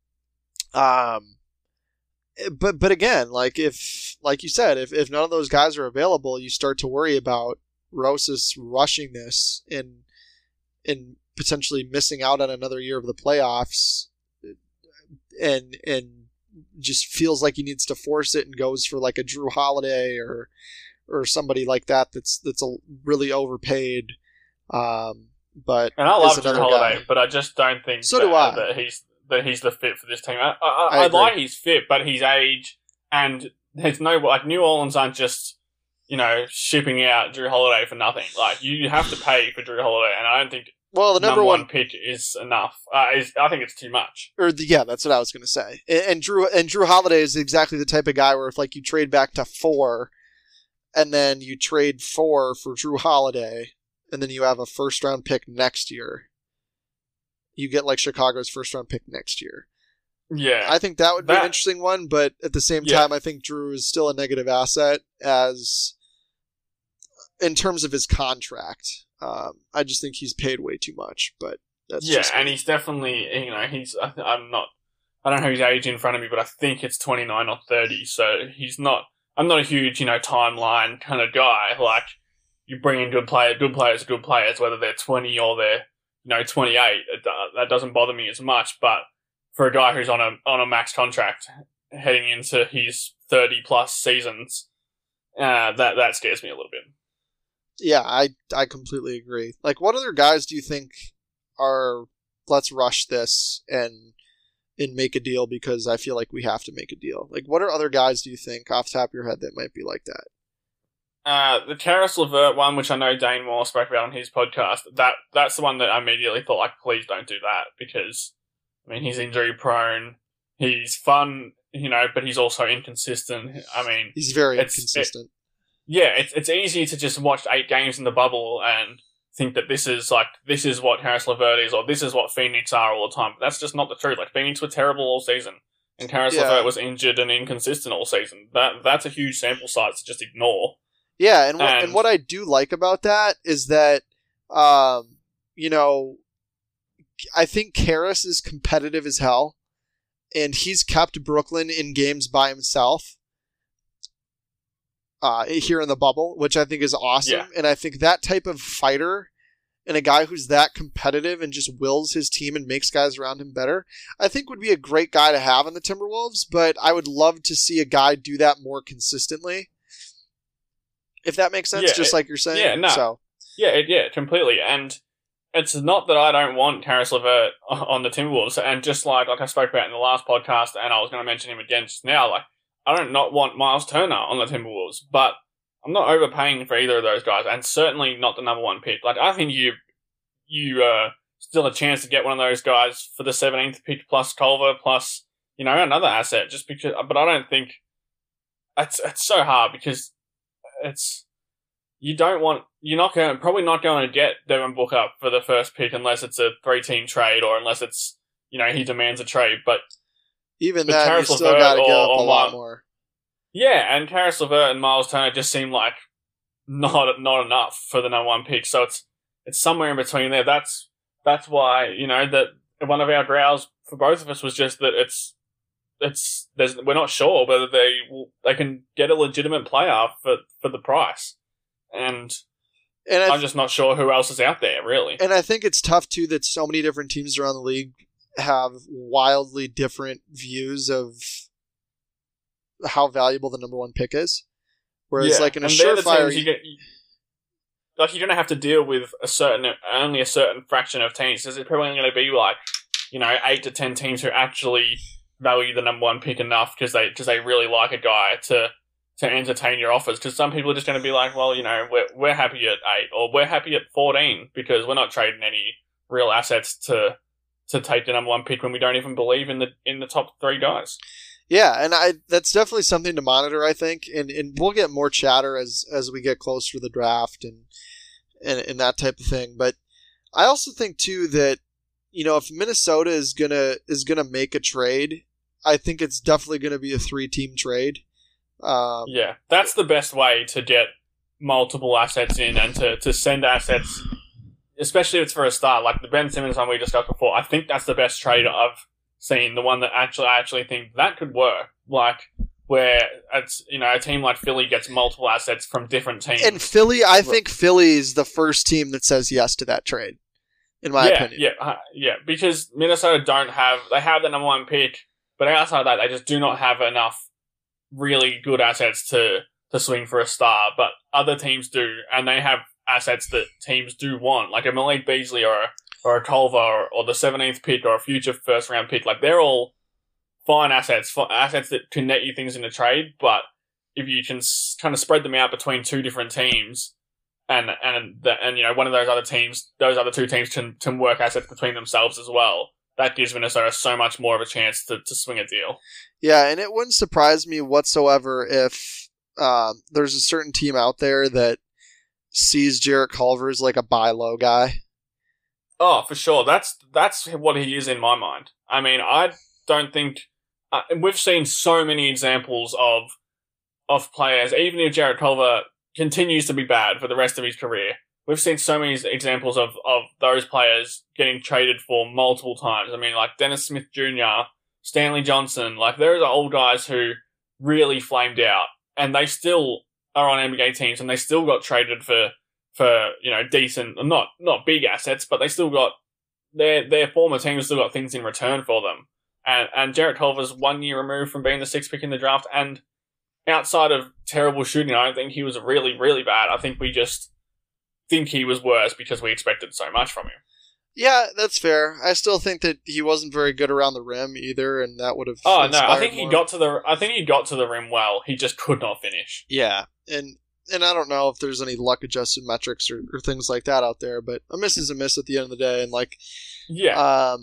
but again, like you said, if none of those guys are available, you start to worry about Rosas rushing this and potentially missing out on another year of the playoffs, and just feels like he needs to force it and goes for like a Drew Holiday or somebody like that's a really overpaid. But and I love Drew Holiday, but I just don't think that he's the fit for this team. I like his fit, but his age, and there's no like New Orleans aren't just shipping out Drew Holiday for nothing. Like you have to pay for Drew Holiday, and I don't think the number one pick is enough. I think it's too much. That's what I was going to say. And Drew Holiday is exactly the type of guy where if like you trade back to 4, and then you trade 4 for Drew Holiday, and then you have a first-round pick next year. You get like Chicago's first-round pick next year. Yeah. I think that would be an interesting one, but at the same time, I think Drew is still a negative asset in terms of his contract. I just think he's paid way too much, but that's just and he's definitely, I don't know his age in front of me, but I think it's 29 or 30, so I'm not a huge, timeline kind of guy. Like, you bring in good players, whether they're 20 or they're, 28. That doesn't bother me as much. But for a guy who's on a max contract heading into his 30 plus seasons, that scares me a little bit. Yeah, I completely agree. Like, what other guys do you think are let's rush this and make a deal because I feel like we have to make a deal? Like, what are other guys do you think off the top of your head that might be like that? The Caris LeVert one, which I know Dane Moore spoke about on his podcast, that's the one that I immediately thought, like, please don't do that, because, he's injury prone, he's fun, but he's also inconsistent. He's very inconsistent. It's easy to just watch 8 games in the bubble and think that this is what Caris LeVert is, or this is what Phoenix are all the time. But that's just not the truth. Like, Phoenix were terrible all season, and Caris LeVert was injured and inconsistent all season. That's a huge sample size to just ignore. Yeah, and what I do like about that is that, I think Caris is competitive as hell, and he's kept Brooklyn in games by himself here in the bubble, which I think is awesome. Yeah. And I think that type of fighter and a guy who's that competitive and just wills his team and makes guys around him better, I think would be a great guy to have in the Timberwolves, but I would love to see a guy do that more consistently. if that makes sense, just like you're saying. Yeah, no. So. Yeah, completely. And it's not that I don't want Karis LeVert on the Timberwolves, and just like I spoke about in the last podcast, and I was going to mention him again just now, like, I don't not want Miles Turner on the Timberwolves, but I'm not overpaying for either of those guys, and certainly not the number one pick. Like, I think you still a chance to get one of those guys for the 17th pick plus Culver plus, another asset, just because, but I don't think it's so hard because you're probably not going to get Devin Booker for the first pick unless it's a 3-team trade or unless it's, he demands a trade, but even then, you still got to give up a lot more. Yeah, and Karis LeVert and Miles Turner just seem like not enough for the number one pick. So it's somewhere in between there. That's why that one of our growls for both of us was just that we're not sure whether they can get a legitimate player for the price, and I'm just not sure who else is out there really. And I think it's tough too that so many different teams around the league have wildly different views of how valuable the number one pick is. Whereas like in a surefire, you're going to have to deal with only a certain fraction of teams. There's probably going to be like, 8 to 10 teams who actually value the number one pick enough because they really like a guy to entertain your offers. Because some people are just going to be like, well, we're happy at 8 or we're happy at 14 because we're not trading any real assets to take the number one pick when we don't even believe in the top 3 guys. Yeah, and that's definitely something to monitor, I think, and we'll get more chatter as we get closer to the draft and that type of thing. But I also think too that if Minnesota is gonna make a trade, I think it's definitely gonna be a 3-team trade. Yeah, that's the best way to get multiple assets in and to send assets, especially if it's for a start, like the Ben Simmons one we discussed before. I think that's the best trade I've seen, the one that I actually think that could work, like where it's a team like Philly gets multiple assets from different teams. And Philly, I think Philly is the first team that says yes to that trade, in my opinion. Yeah, because Minnesota they have the number one pick, but outside of that, they just do not have enough really good assets to swing for a star. But other teams do, and they have assets that teams do want, like a Malik Beasley or a Culver or the 17th pick or a future first round pick. Like, they're all fine assets that can net you things in a trade, but if you can kind of spread them out between 2 different teams and one of those other 2 teams can work assets between themselves as well, that gives Minnesota so much more of a chance to swing a deal. Yeah, and it wouldn't surprise me whatsoever if there's a certain team out there that sees Jarrett Culver as like a buy low guy. Oh, for sure. That's what he is in my mind. I mean, I don't think we've seen so many examples of players. Even if Jarrett Culver continues to be bad for the rest of his career, we've seen so many examples of those players getting traded for multiple times. I mean, like Dennis Smith Jr., Stanley Johnson. Like, those are old guys who really flamed out, and they still are on NBA teams, and they still got traded for decent, not big assets, but they still got their former teams still got things in return for them. And Jarrett Culver's 1 year removed from being the 6th pick in the draft, and outside of terrible shooting, I don't think he was really, really bad. I think we just think he was worse because we expected so much from him. Yeah, that's fair. I still think that he wasn't very good around the rim either, and that would have. Oh no, I think he got to the rim well. He just could not finish. Yeah, and I don't know if there's any luck adjusted metrics or things like that out there, but a miss is a miss at the end of the day, and like, yeah,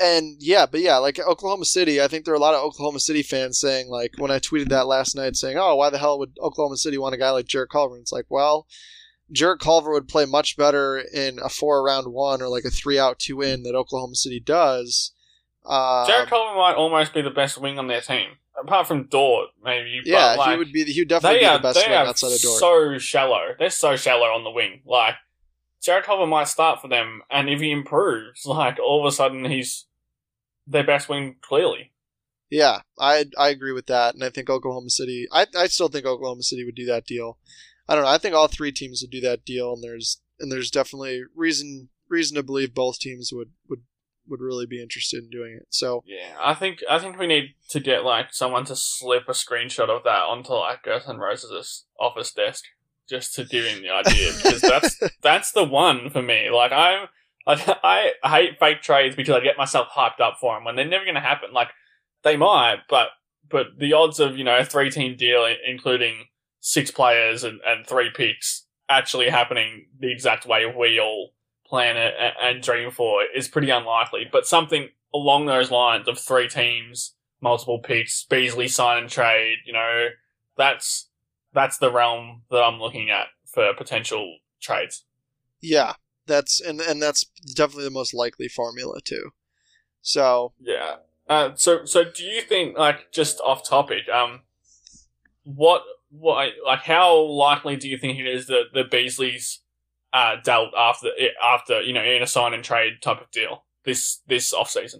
like Oklahoma City, I think there are a lot of Oklahoma City fans saying, like, when I tweeted that last night, saying, "Oh, why the hell would Oklahoma City want a guy like Jarrett Culver?" And it's like, well, Jarrett Culver would play much better in a 4-round 1 or like a 3-out 2-in that Oklahoma City does. Jarrett Culver might almost be the best wing on their team, apart from Dort, maybe. Yeah, but, like, he would definitely be the best wing outside of Dort. So shallow. They're so shallow on the wing. Like, Jarrett Culver might start for them, and if he improves, like, all of a sudden he's their best wing clearly. Yeah, I agree with that, and I think Oklahoma City. I still think Oklahoma City would do that deal. I don't know. I think all 3 teams would do that deal, and there's definitely reason to believe both teams would really be interested in doing it. So yeah, I think we need to get like someone to slip a screenshot of that onto like Gerson Rose's office desk. just to give him the idea, because that's the one for me. Like I hate fake trades because I get myself hyped up for them when they're never going to happen. Like they might, but the odds of, a 3-team deal including 6 players and 3 picks actually happening the exact way we all plan it and dream for is pretty unlikely. But something along those lines of 3 teams, multiple picks, Beasley sign and trade, that's the realm that I'm looking at for potential trades. Yeah, that's definitely the most likely formula too. So yeah. So do you think, like, just off topic, what how likely do you think it is that the Beasley's dealt after in a sign and trade type of deal this off season?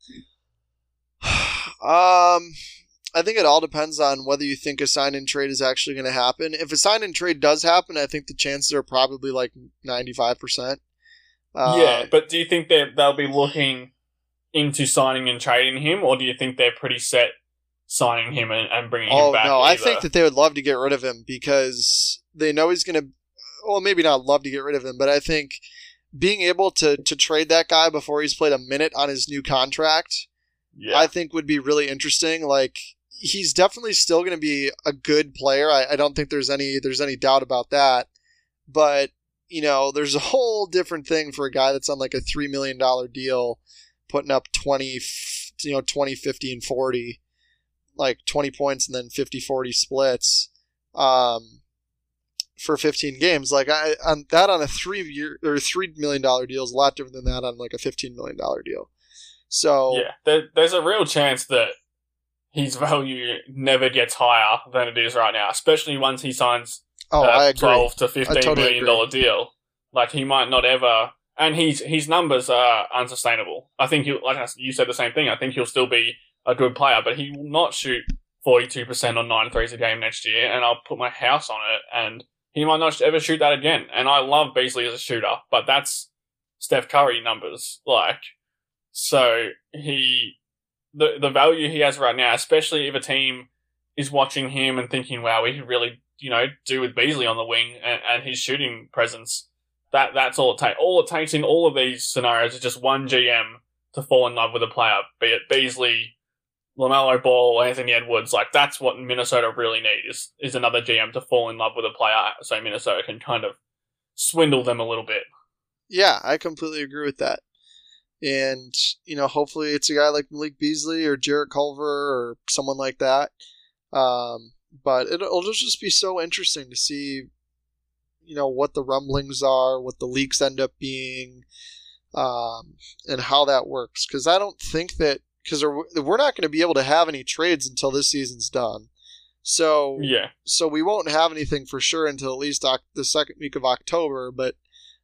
I think it all depends on whether you think a sign and trade is actually going to happen. If a sign and trade does happen, I think the chances are probably like 95%. Yeah, but do you think they'll be looking into signing and trading him, or do you think they're pretty set signing him and bringing him back? Oh, no, I think that they would love to get rid of him because they know he's going to, well, maybe not love to get rid of him, but I think being able to trade that guy before he's played a minute on his new contract, I think would be really interesting. Like, he's definitely still going to be a good player. I don't think there's any doubt about that. But, there's a whole different thing for a guy that's on like a $3 million deal, putting up 20, 50, and 40, like 20 points and then 50-40 splits for 15 games. Like on a $3 million deal is a lot different than that on like a $15 million deal. So there's a real chance that his value never gets higher than it is right now, especially once he signs a $12 to $15 million deal. Like, he might not ever, and his numbers are unsustainable. I think like you said the same thing. I think he'll still be a good player, but he will not shoot 42% on 9 threes a game next year, and I'll put my house on it, and he might not ever shoot that again. And I love Beasley as a shooter, but that's Steph Curry numbers. Like, so the value he has right now, especially if a team is watching him and thinking, wow, we could really, do with Beasley on the wing and his shooting presence, that's all it takes. All it takes in all of these scenarios is just one GM to fall in love with a player, be it Beasley, LaMelo Ball, Anthony Edwards. Like, that's what Minnesota really need is another GM to fall in love with a player so Minnesota can kind of swindle them a little bit. Yeah, I completely agree with that. And, hopefully it's a guy like Malik Beasley or Jarrett Culver or someone like that. But it'll just be so interesting to see, what the rumblings are, what the leaks end up being, and how that works. Because I don't think that, because we're not going to be able to have any trades until this season's done. So we won't have anything for sure until at least the second week of October. But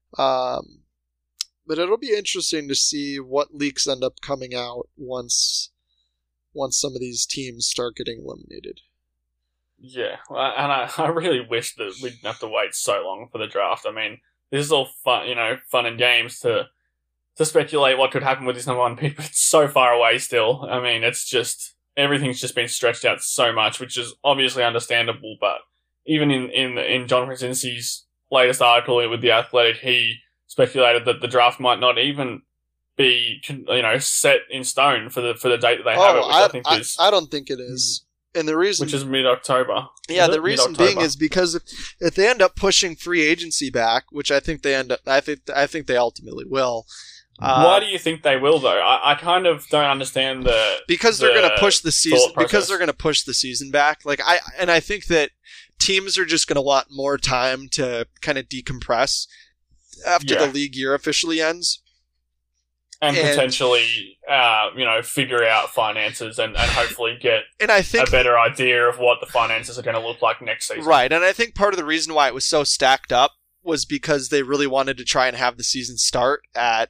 it'll be interesting to see what leaks end up coming out once some of these teams start getting eliminated. Yeah, and I really wish that we didn't have to wait so long for the draft. I mean, this is all fun, fun and games to speculate what could happen with this number 1 pick, but it's so far away still. I mean, it's just, everything's just been stretched out so much, which is obviously understandable, but even in John Krasinski's latest article with The Athletic, he speculated that the draft might not even be, set in stone for the date that they have it, which I don't think it is. And the reason, which is mid-October. Yeah, the reason being is because if they end up pushing free agency back, which I think they they ultimately will. Why do you think they will, though? I kind of don't understand because they're going to push the season. Because they're going to push the season back. I think that teams are just going to want more time to kind of decompress after the league year officially ends. And potentially, figure out finances and hopefully get a better idea of what the finances are going to look like next season. Right, and I think part of the reason why it was so stacked up was because they really wanted to try and have the season start at,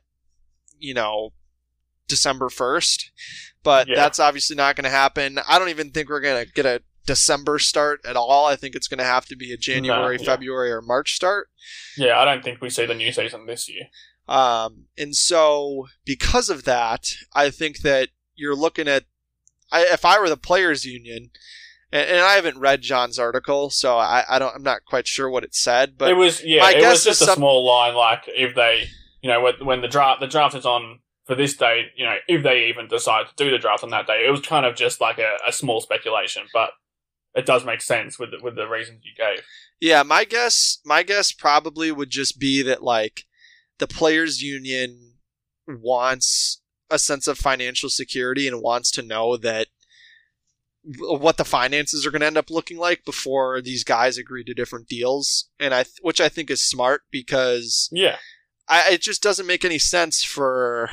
December 1st. But that's obviously not going to happen. I don't even think we're going to get a December start at all. I think it's going to have to be a January, February, or March start. Yeah, I don't think we see the new season this year. And so because of that, I think that you're looking at, if I were the players union And I haven't read John's article, so I'm not quite sure what it said. But it was just a small line, like if they, when the draft is on for this date, if they even decide to do the draft on that day, it was kind of just like a small speculation, but it does make sense with the reasons you gave. Yeah, my guess probably would just be that like the players' union wants a sense of financial security and wants to know that what the finances are going to end up looking like before these guys agree to different deals, and which I think is smart because it just doesn't make any sense for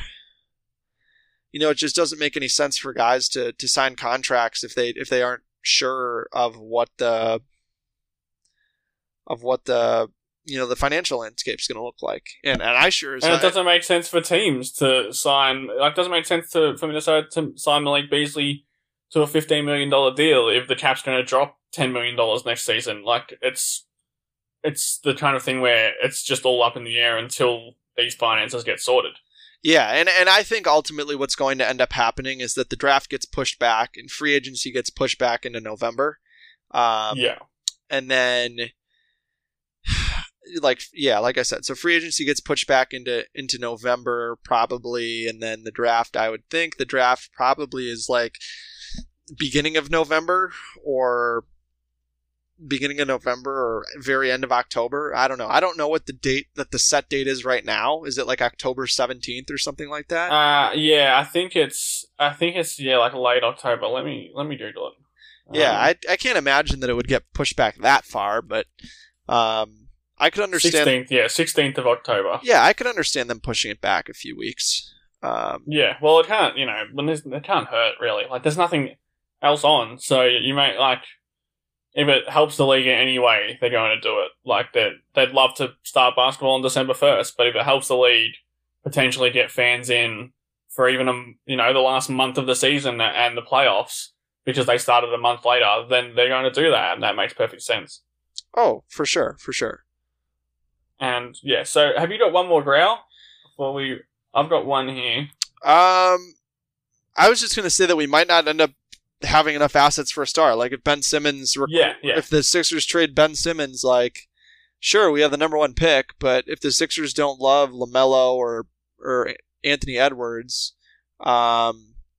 guys to sign contracts if they aren't sure of what the the financial landscape is going to look like, and I sure as it doesn't make sense for teams to sign. Like, it doesn't make sense for Minnesota to sign Malik Beasley to a $15 million deal if the cap's going to drop $10 million next season. Like, it's the kind of thing where it's just all up in the air until these finances get sorted. Yeah, and I think ultimately what's going to end up happening is that the draft gets pushed back and free agency gets pushed back into November. And then, like I said, so free agency gets pushed back into November probably, and then the draft, I would think the draft probably is like beginning of November or very end of October. I don't know. I don't know what the set date is right now. Is it like October 17th or something like that? I think it's like late October. Let me Google it. I can't imagine that it would get pushed back that far, but I could understand 16th of October. Yeah, I could understand them pushing it back a few weeks. Well, it can't, it can't hurt really. Like, there's nothing else on, so you may, like, if it helps the league in any way, they're going to do it. Like, they'd love to start basketball on December 1st, but if it helps the league potentially get fans in for even the last month of the season and the playoffs, because they started a month later, then they're going to do that, and that makes perfect sense. Oh, for sure. And so have you got one more growl? I've got one here. I was just going to say that we might not end up having enough assets for a star. Like, if Ben Simmons, if the Sixers trade Ben Simmons, like, sure, we have the number one pick, but if the Sixers don't love LaMelo or Anthony Edwards, how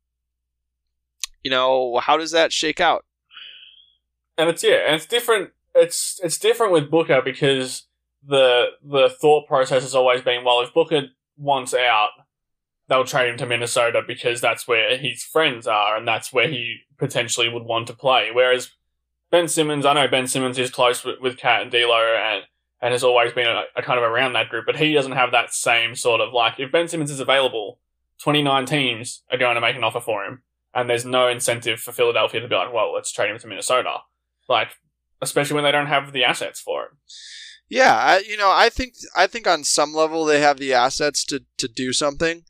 does that shake out? And it's different. It's different with Booker because the thought process has always been, well, if Booker wants out, they'll trade him to Minnesota because that's where his friends are and that's where he potentially would want to play. Whereas Ben Simmons, I know Ben Simmons is close with Kat and D'Lo and has always been a kind of around that group, but he doesn't have that same sort of, like, if Ben Simmons is available, 29 teams are going to make an offer for him, and there's no incentive for Philadelphia to be like, well, let's trade him to Minnesota. Like, especially when they don't have the assets for it. Yeah, I think on some level they have the assets to do something,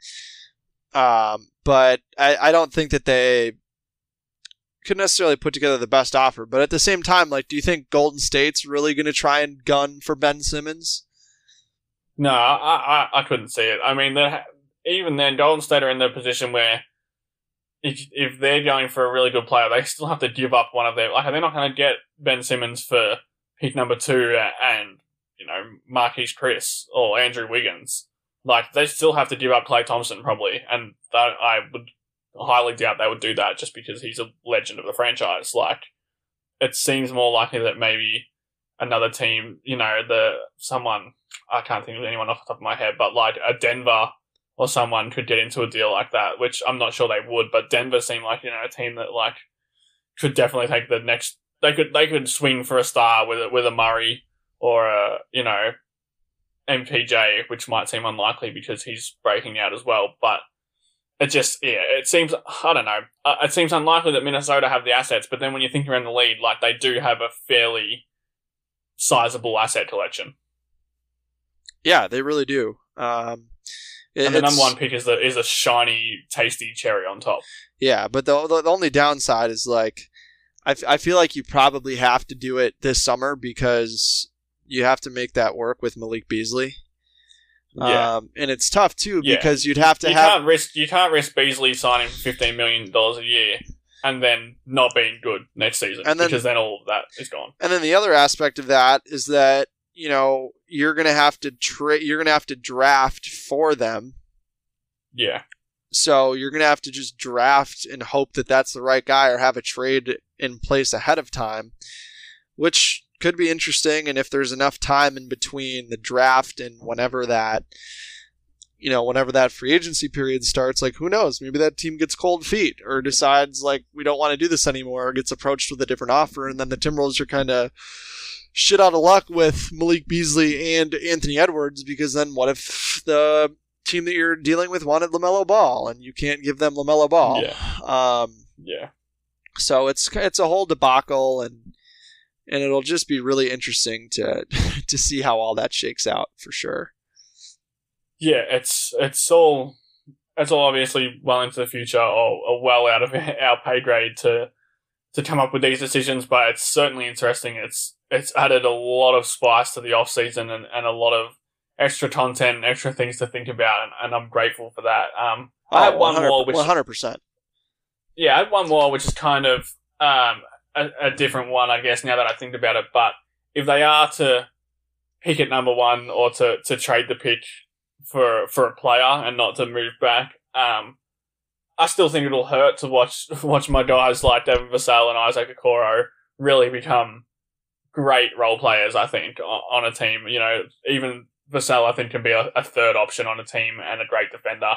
but I don't think that they could necessarily put together the best offer. But at the same time, like, do you think Golden State's really going to try and gun for Ben Simmons? No, I couldn't see it. I mean, even then, Golden State are in the position where if they're going for a really good player, they still have to give up one of their, like, they're not going to get Ben Simmons for pick number 2 and Marquise Chris or Andrew Wiggins. Like, they still have to give up Klay Thompson probably, and I would highly doubt they would do that just because he's a legend of the franchise. Like, it seems more likely that maybe another team, someone, I can't think of anyone off the top of my head, but like a Denver or someone could get into a deal like that, which I'm not sure they would, but Denver seemed like, a team that, like, could definitely take the next, they could swing for a star with a Murray or a, MPJ, which might seem unlikely because he's breaking out as well, but it seems, I don't know, it seems unlikely that Minnesota have the assets, but then when you think around the league, like, they do have a fairly sizable asset collection. Yeah, they really do. And the number one pick is a shiny, tasty cherry on top. Yeah, but the only downside is, like, I feel like you probably have to do it this summer because you have to make that work with Malik Beasley. Yeah. And it's tough too because you'd have to you can't risk Beasley signing for $15 million a year and then not being good next season, because then all of that is gone. And then the other aspect of that is that, you're going to have to draft for them. Yeah. So you're going to have to just draft and hope that that's the right guy or have a trade in place ahead of time, which could be interesting. And if there's enough time in between the draft and whenever that free agency period starts, like, who knows? Maybe that team gets cold feet or decides, like, we don't want to do this anymore, or gets approached with a different offer. And then the Timberwolves are kind of shit out of luck with Malik Beasley and Anthony Edwards, because then what if the team that you're dealing with wanted LaMelo Ball and you can't give them LaMelo Ball? Yeah. So it's a whole debacle, and it'll just be really interesting to see how all that shakes out, for sure. Yeah, it's all obviously well into the future, or well out of our pay grade to come up with these decisions, but it's certainly interesting. It's added a lot of spice to the off season and a lot of extra content and extra things to think about, and I'm grateful for that. I had one more, which 100%. Yeah, I had one more, which is kind of a different one, I guess, now that I think about it. But if they are to pick at number one, or to trade the pick for a player and not to move back, I still think it'll hurt to watch my guys like Devin Vassell and Isaac Okoro really become great role players, I think, on a team. Even Vassell, I think, can be a third option on a team and a great defender.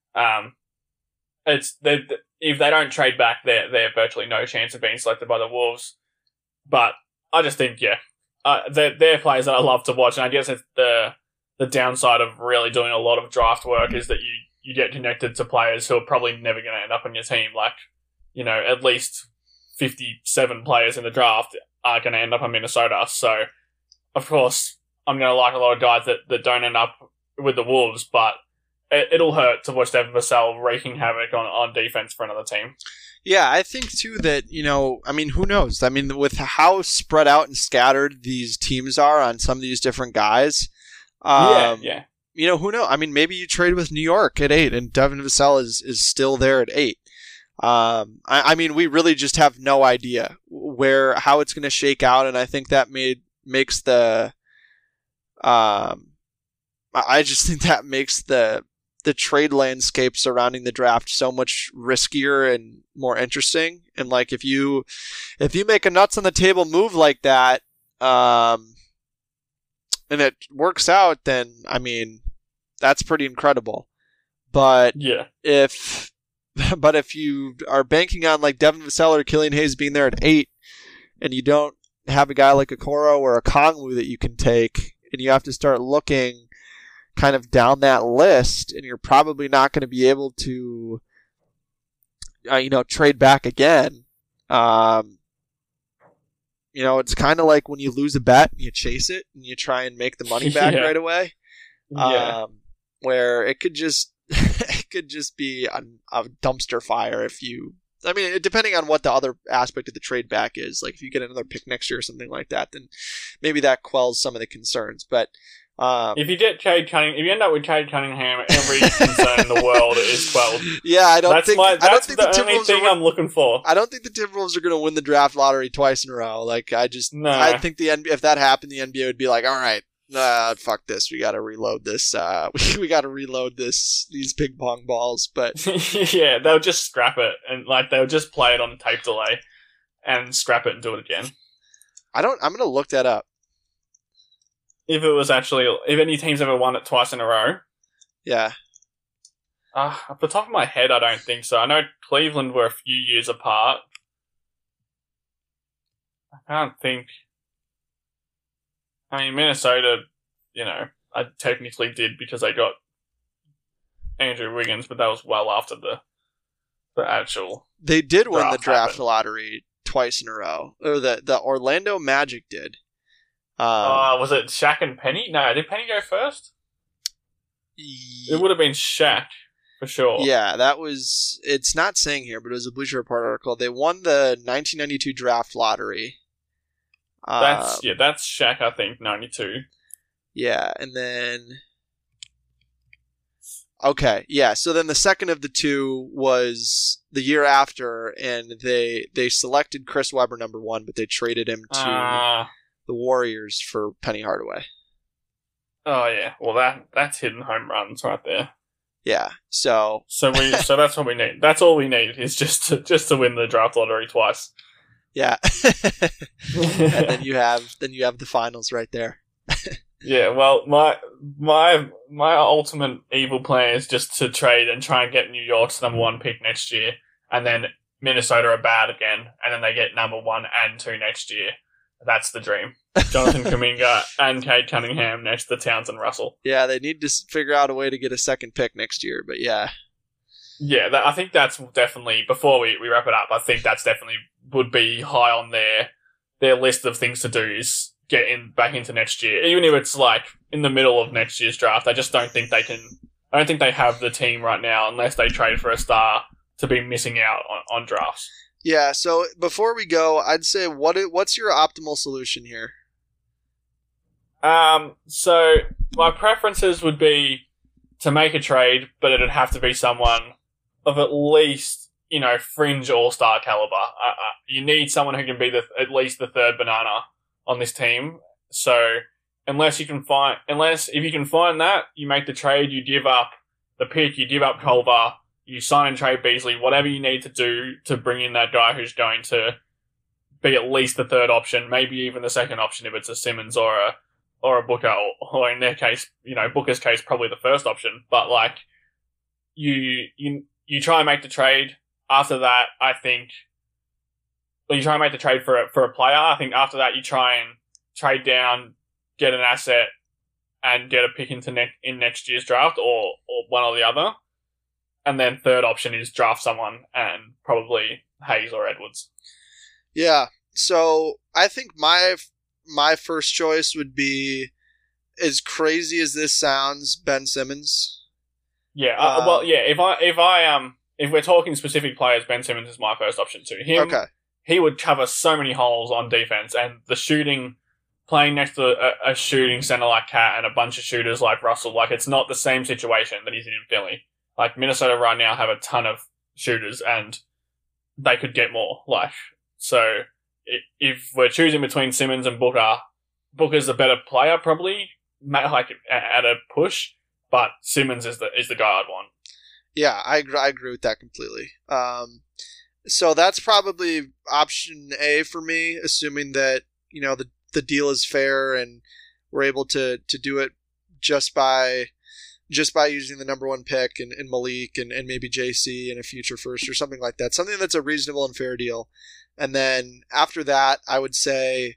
If they don't trade back, they're virtually no chance of being selected by the Wolves. But I just think, they're players that I love to watch, and I guess it's the downside of really doing a lot of draft work is that you get connected to players who are probably never going to end up on your team. Like, at least 57 players in the draft are going to end up on Minnesota. So, of course, I'm going to like a lot of guys that don't end up with the Wolves, but it'll hurt to watch Devin Vassell wreaking havoc on defense for another team. Yeah, I think, too, that, who knows? I mean, with how spread out and scattered these teams are on some of these different guys. Yeah. Who knows? I mean, maybe you trade with New York at 8 and Devin Vassell is still there at 8. We really just have no idea how it's going to shake out, and I think that makes the I just think that makes the trade landscape surrounding the draft so much riskier and more interesting. And like, if you make a nuts on the table move like that, and it works out, then that's pretty incredible. But if you are banking on like Devin Vassell or Killian Hayes being there at 8, and you don't have a guy like Okoro or a Kongwu that you can take, and you have to start looking kind of down that list, and you're probably not going to be able to, trade back again. It's kind of like when you lose a bet, you chase it and you try and make the money back right away. Where it could just be a dumpster fire depending on what the other aspect of the trade back is. Like if you get another pick next year or something like that, then maybe that quells some of the concerns. But if you end up with Cade Cunningham, every concern in the world is quelled. Yeah, I don't think the only thing I'm looking for. I don't think the Timberwolves are going to win the draft lottery twice in a row. Like I think if that happened, the NBA would be like, all right, fuck this. We got to reload this. We got to reload these ping pong balls. But yeah, they'll just scrap it, and they'll just play it on tape delay and scrap it and do it again. I'm going to look that up. If any teams ever won it twice in a row. Yeah. Off the top of my head, I don't think so. I know Cleveland were a few years apart. I can't think. Minnesota, I technically did because they got Andrew Wiggins, but that was well after the actual. They did win the draft lottery twice in a row. Or the Orlando Magic did. Was it Shaq and Penny? No, did Penny go first? It would have been Shaq, for sure. Yeah, it's not saying here, but it was a Bleacher Report article. They won the 1992 draft lottery. That's Shaq, I think, 92. Yeah, and then Okay, yeah. So then the second of the two was the year after, and they selected Chris Webber number 1, but they traded him to the Warriors for Penny Hardaway. Oh yeah, well that's hidden home runs right there. Yeah, so that's what we need. That's all we need is just to win the draft lottery twice. Yeah, and then you have the finals right there. Yeah, well, my ultimate evil plan is just to trade and try and get New York's number 1 pick next year, and then Minnesota are bad again, and then they get number 1 and 2 next year. That's the dream. Jonathan Kuminga and Cade Cunningham next to Towns and Russell. Yeah, they need to figure out a way to get a second pick next year, but yeah. Yeah, I think that's definitely, before we wrap it up, I think that's definitely would be high on their list of things to do is get back into next year. Even if it's like in the middle of next year's draft, I just don't think they can. I don't think they have the team right now unless they trade for a star to be missing out on drafts. Yeah, so before we go, I'd say what's your optimal solution here? So my preferences would be to make a trade, but it'd have to be someone of at least, fringe all-star caliber. You need someone who can be at least the third banana on this team. So if you can find that, you make the trade, you give up the pick, you give up Culver, you sign and trade Beasley, whatever you need to do to bring in that guy who's going to be at least the third option, maybe even the second option if it's a Simmons or a Booker, or in their case, Booker's case, probably the first option. But like, you try and make the trade. After that, I think, you try and make the trade for a player. I think after that, you try and trade down, get an asset, and get a pick in next year's draft, or one or the other. And then third option is draft someone, and probably Hayes or Edwards. Yeah. So I think my first choice would be, as crazy as this sounds, Ben Simmons. Yeah. If we're talking specific players, Ben Simmons is my first option too. He would cover so many holes on defense, and the shooting, playing next to a shooting center like Cat and a bunch of shooters like Russell, like it's not the same situation that he's in Philly. Like Minnesota right now have a ton of shooters, and they could get more. Like, so if we're choosing between Simmons and Booker, Booker's a better player probably, like at a push, but Simmons is the guy I'd want. Yeah, I agree with that completely. So that's probably option A for me, assuming that the deal is fair and we're able to do it just by using the number 1 pick and Malik and maybe JC and a future first or something like that. Something that's a reasonable and fair deal. And then after that, I would say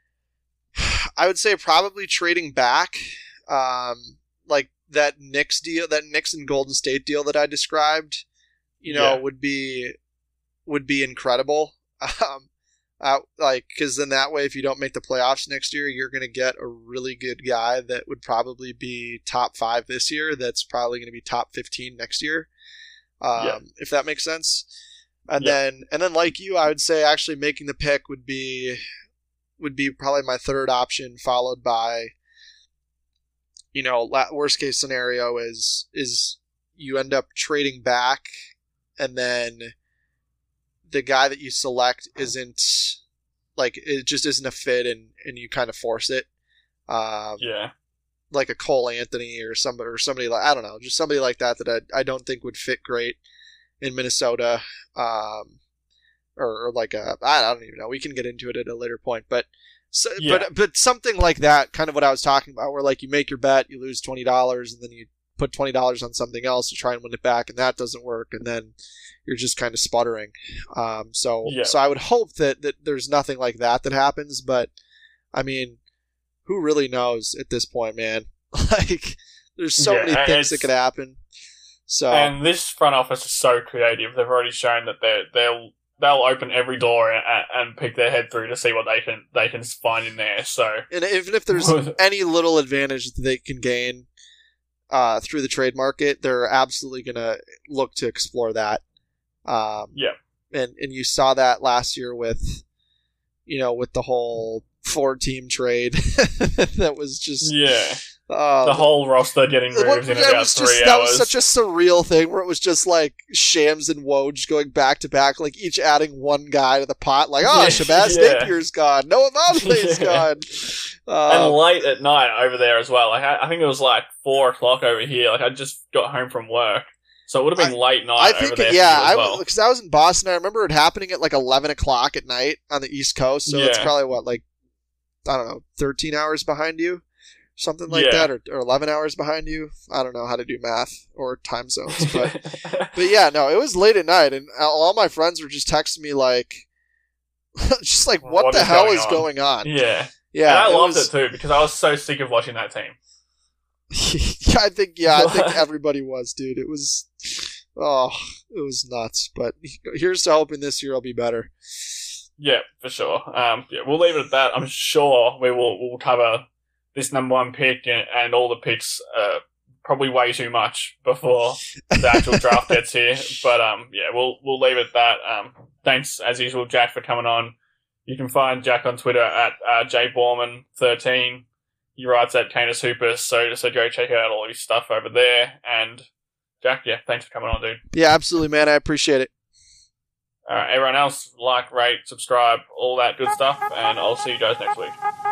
probably trading back, like that Knicks deal, that Knicks and Golden State deal that I described, would be incredible. Because then that way, if you don't make the playoffs next year, you're going to get a really good guy that would probably be top 5 this year. That's probably going to be top 15 next year. If that makes sense. And then like you, I would say actually making the pick would be probably my third option, followed by, worst case scenario is you end up trading back, and then the guy that you select isn't, like, it just isn't a fit, and you kind of force it. Like a Cole Anthony or somebody like, I don't know, just somebody like that I don't think would fit great in Minnesota. Or like I don't even know. We can get into it at a later point, but something like that, kind of what I was talking about, where like you make your bet, you lose $20, and then you put $20 on something else to try and win it back, and that doesn't work, and then you're just kind of sputtering. So I would hope that there's nothing like that happens, but I mean, who really knows at this point, man? Like, there's so many things that could happen. So, and this front office is so creative. They've already shown that they'll open every door and pick their head through to see what they can find in there. So, and even if there's any little advantage that they can gain through the trade market, they're absolutely going to look to explore that. And you saw that last year with the whole 4-team trade that was just The whole roster getting moved in about 3 hours. That was such a surreal thing where it was just like Shams and Woj going back to back, like each adding one guy to the pot. Like, Shabazz Napier's gone. Noah Vonleh's gone. And late at night over there as well. Like I think it was like 4 o'clock over here. Like I just got home from work. So it would have been late night over there. Because I was in Boston. I remember it happening at like 11 o'clock at night on the East Coast. So it's probably what, like, I don't know, 13 hours behind you? Something like that, or 11 hours behind you. I don't know how to do math or time zones, but yeah, no, it was late at night, and all my friends were just texting me like, just like, what the hell is going on? Yeah. And I loved it too because I was so sick of watching that team. I think everybody was, dude. It was nuts. But here's to hoping this year will be better. Yeah, for sure. We'll leave it at that. I'm sure we'll cover this number 1 pick and all the picks probably way too much before the actual draft gets here. But we'll leave it at that. Thanks as usual, Jack, for coming on. You can find Jack on Twitter at jborman13. He writes at Canis Hoopus, so go check out all his stuff over there. And Jack, thanks for coming on, dude. Yeah, absolutely, man. I appreciate it. Everyone else, like, rate, subscribe, all that good stuff, and I'll see you guys next week.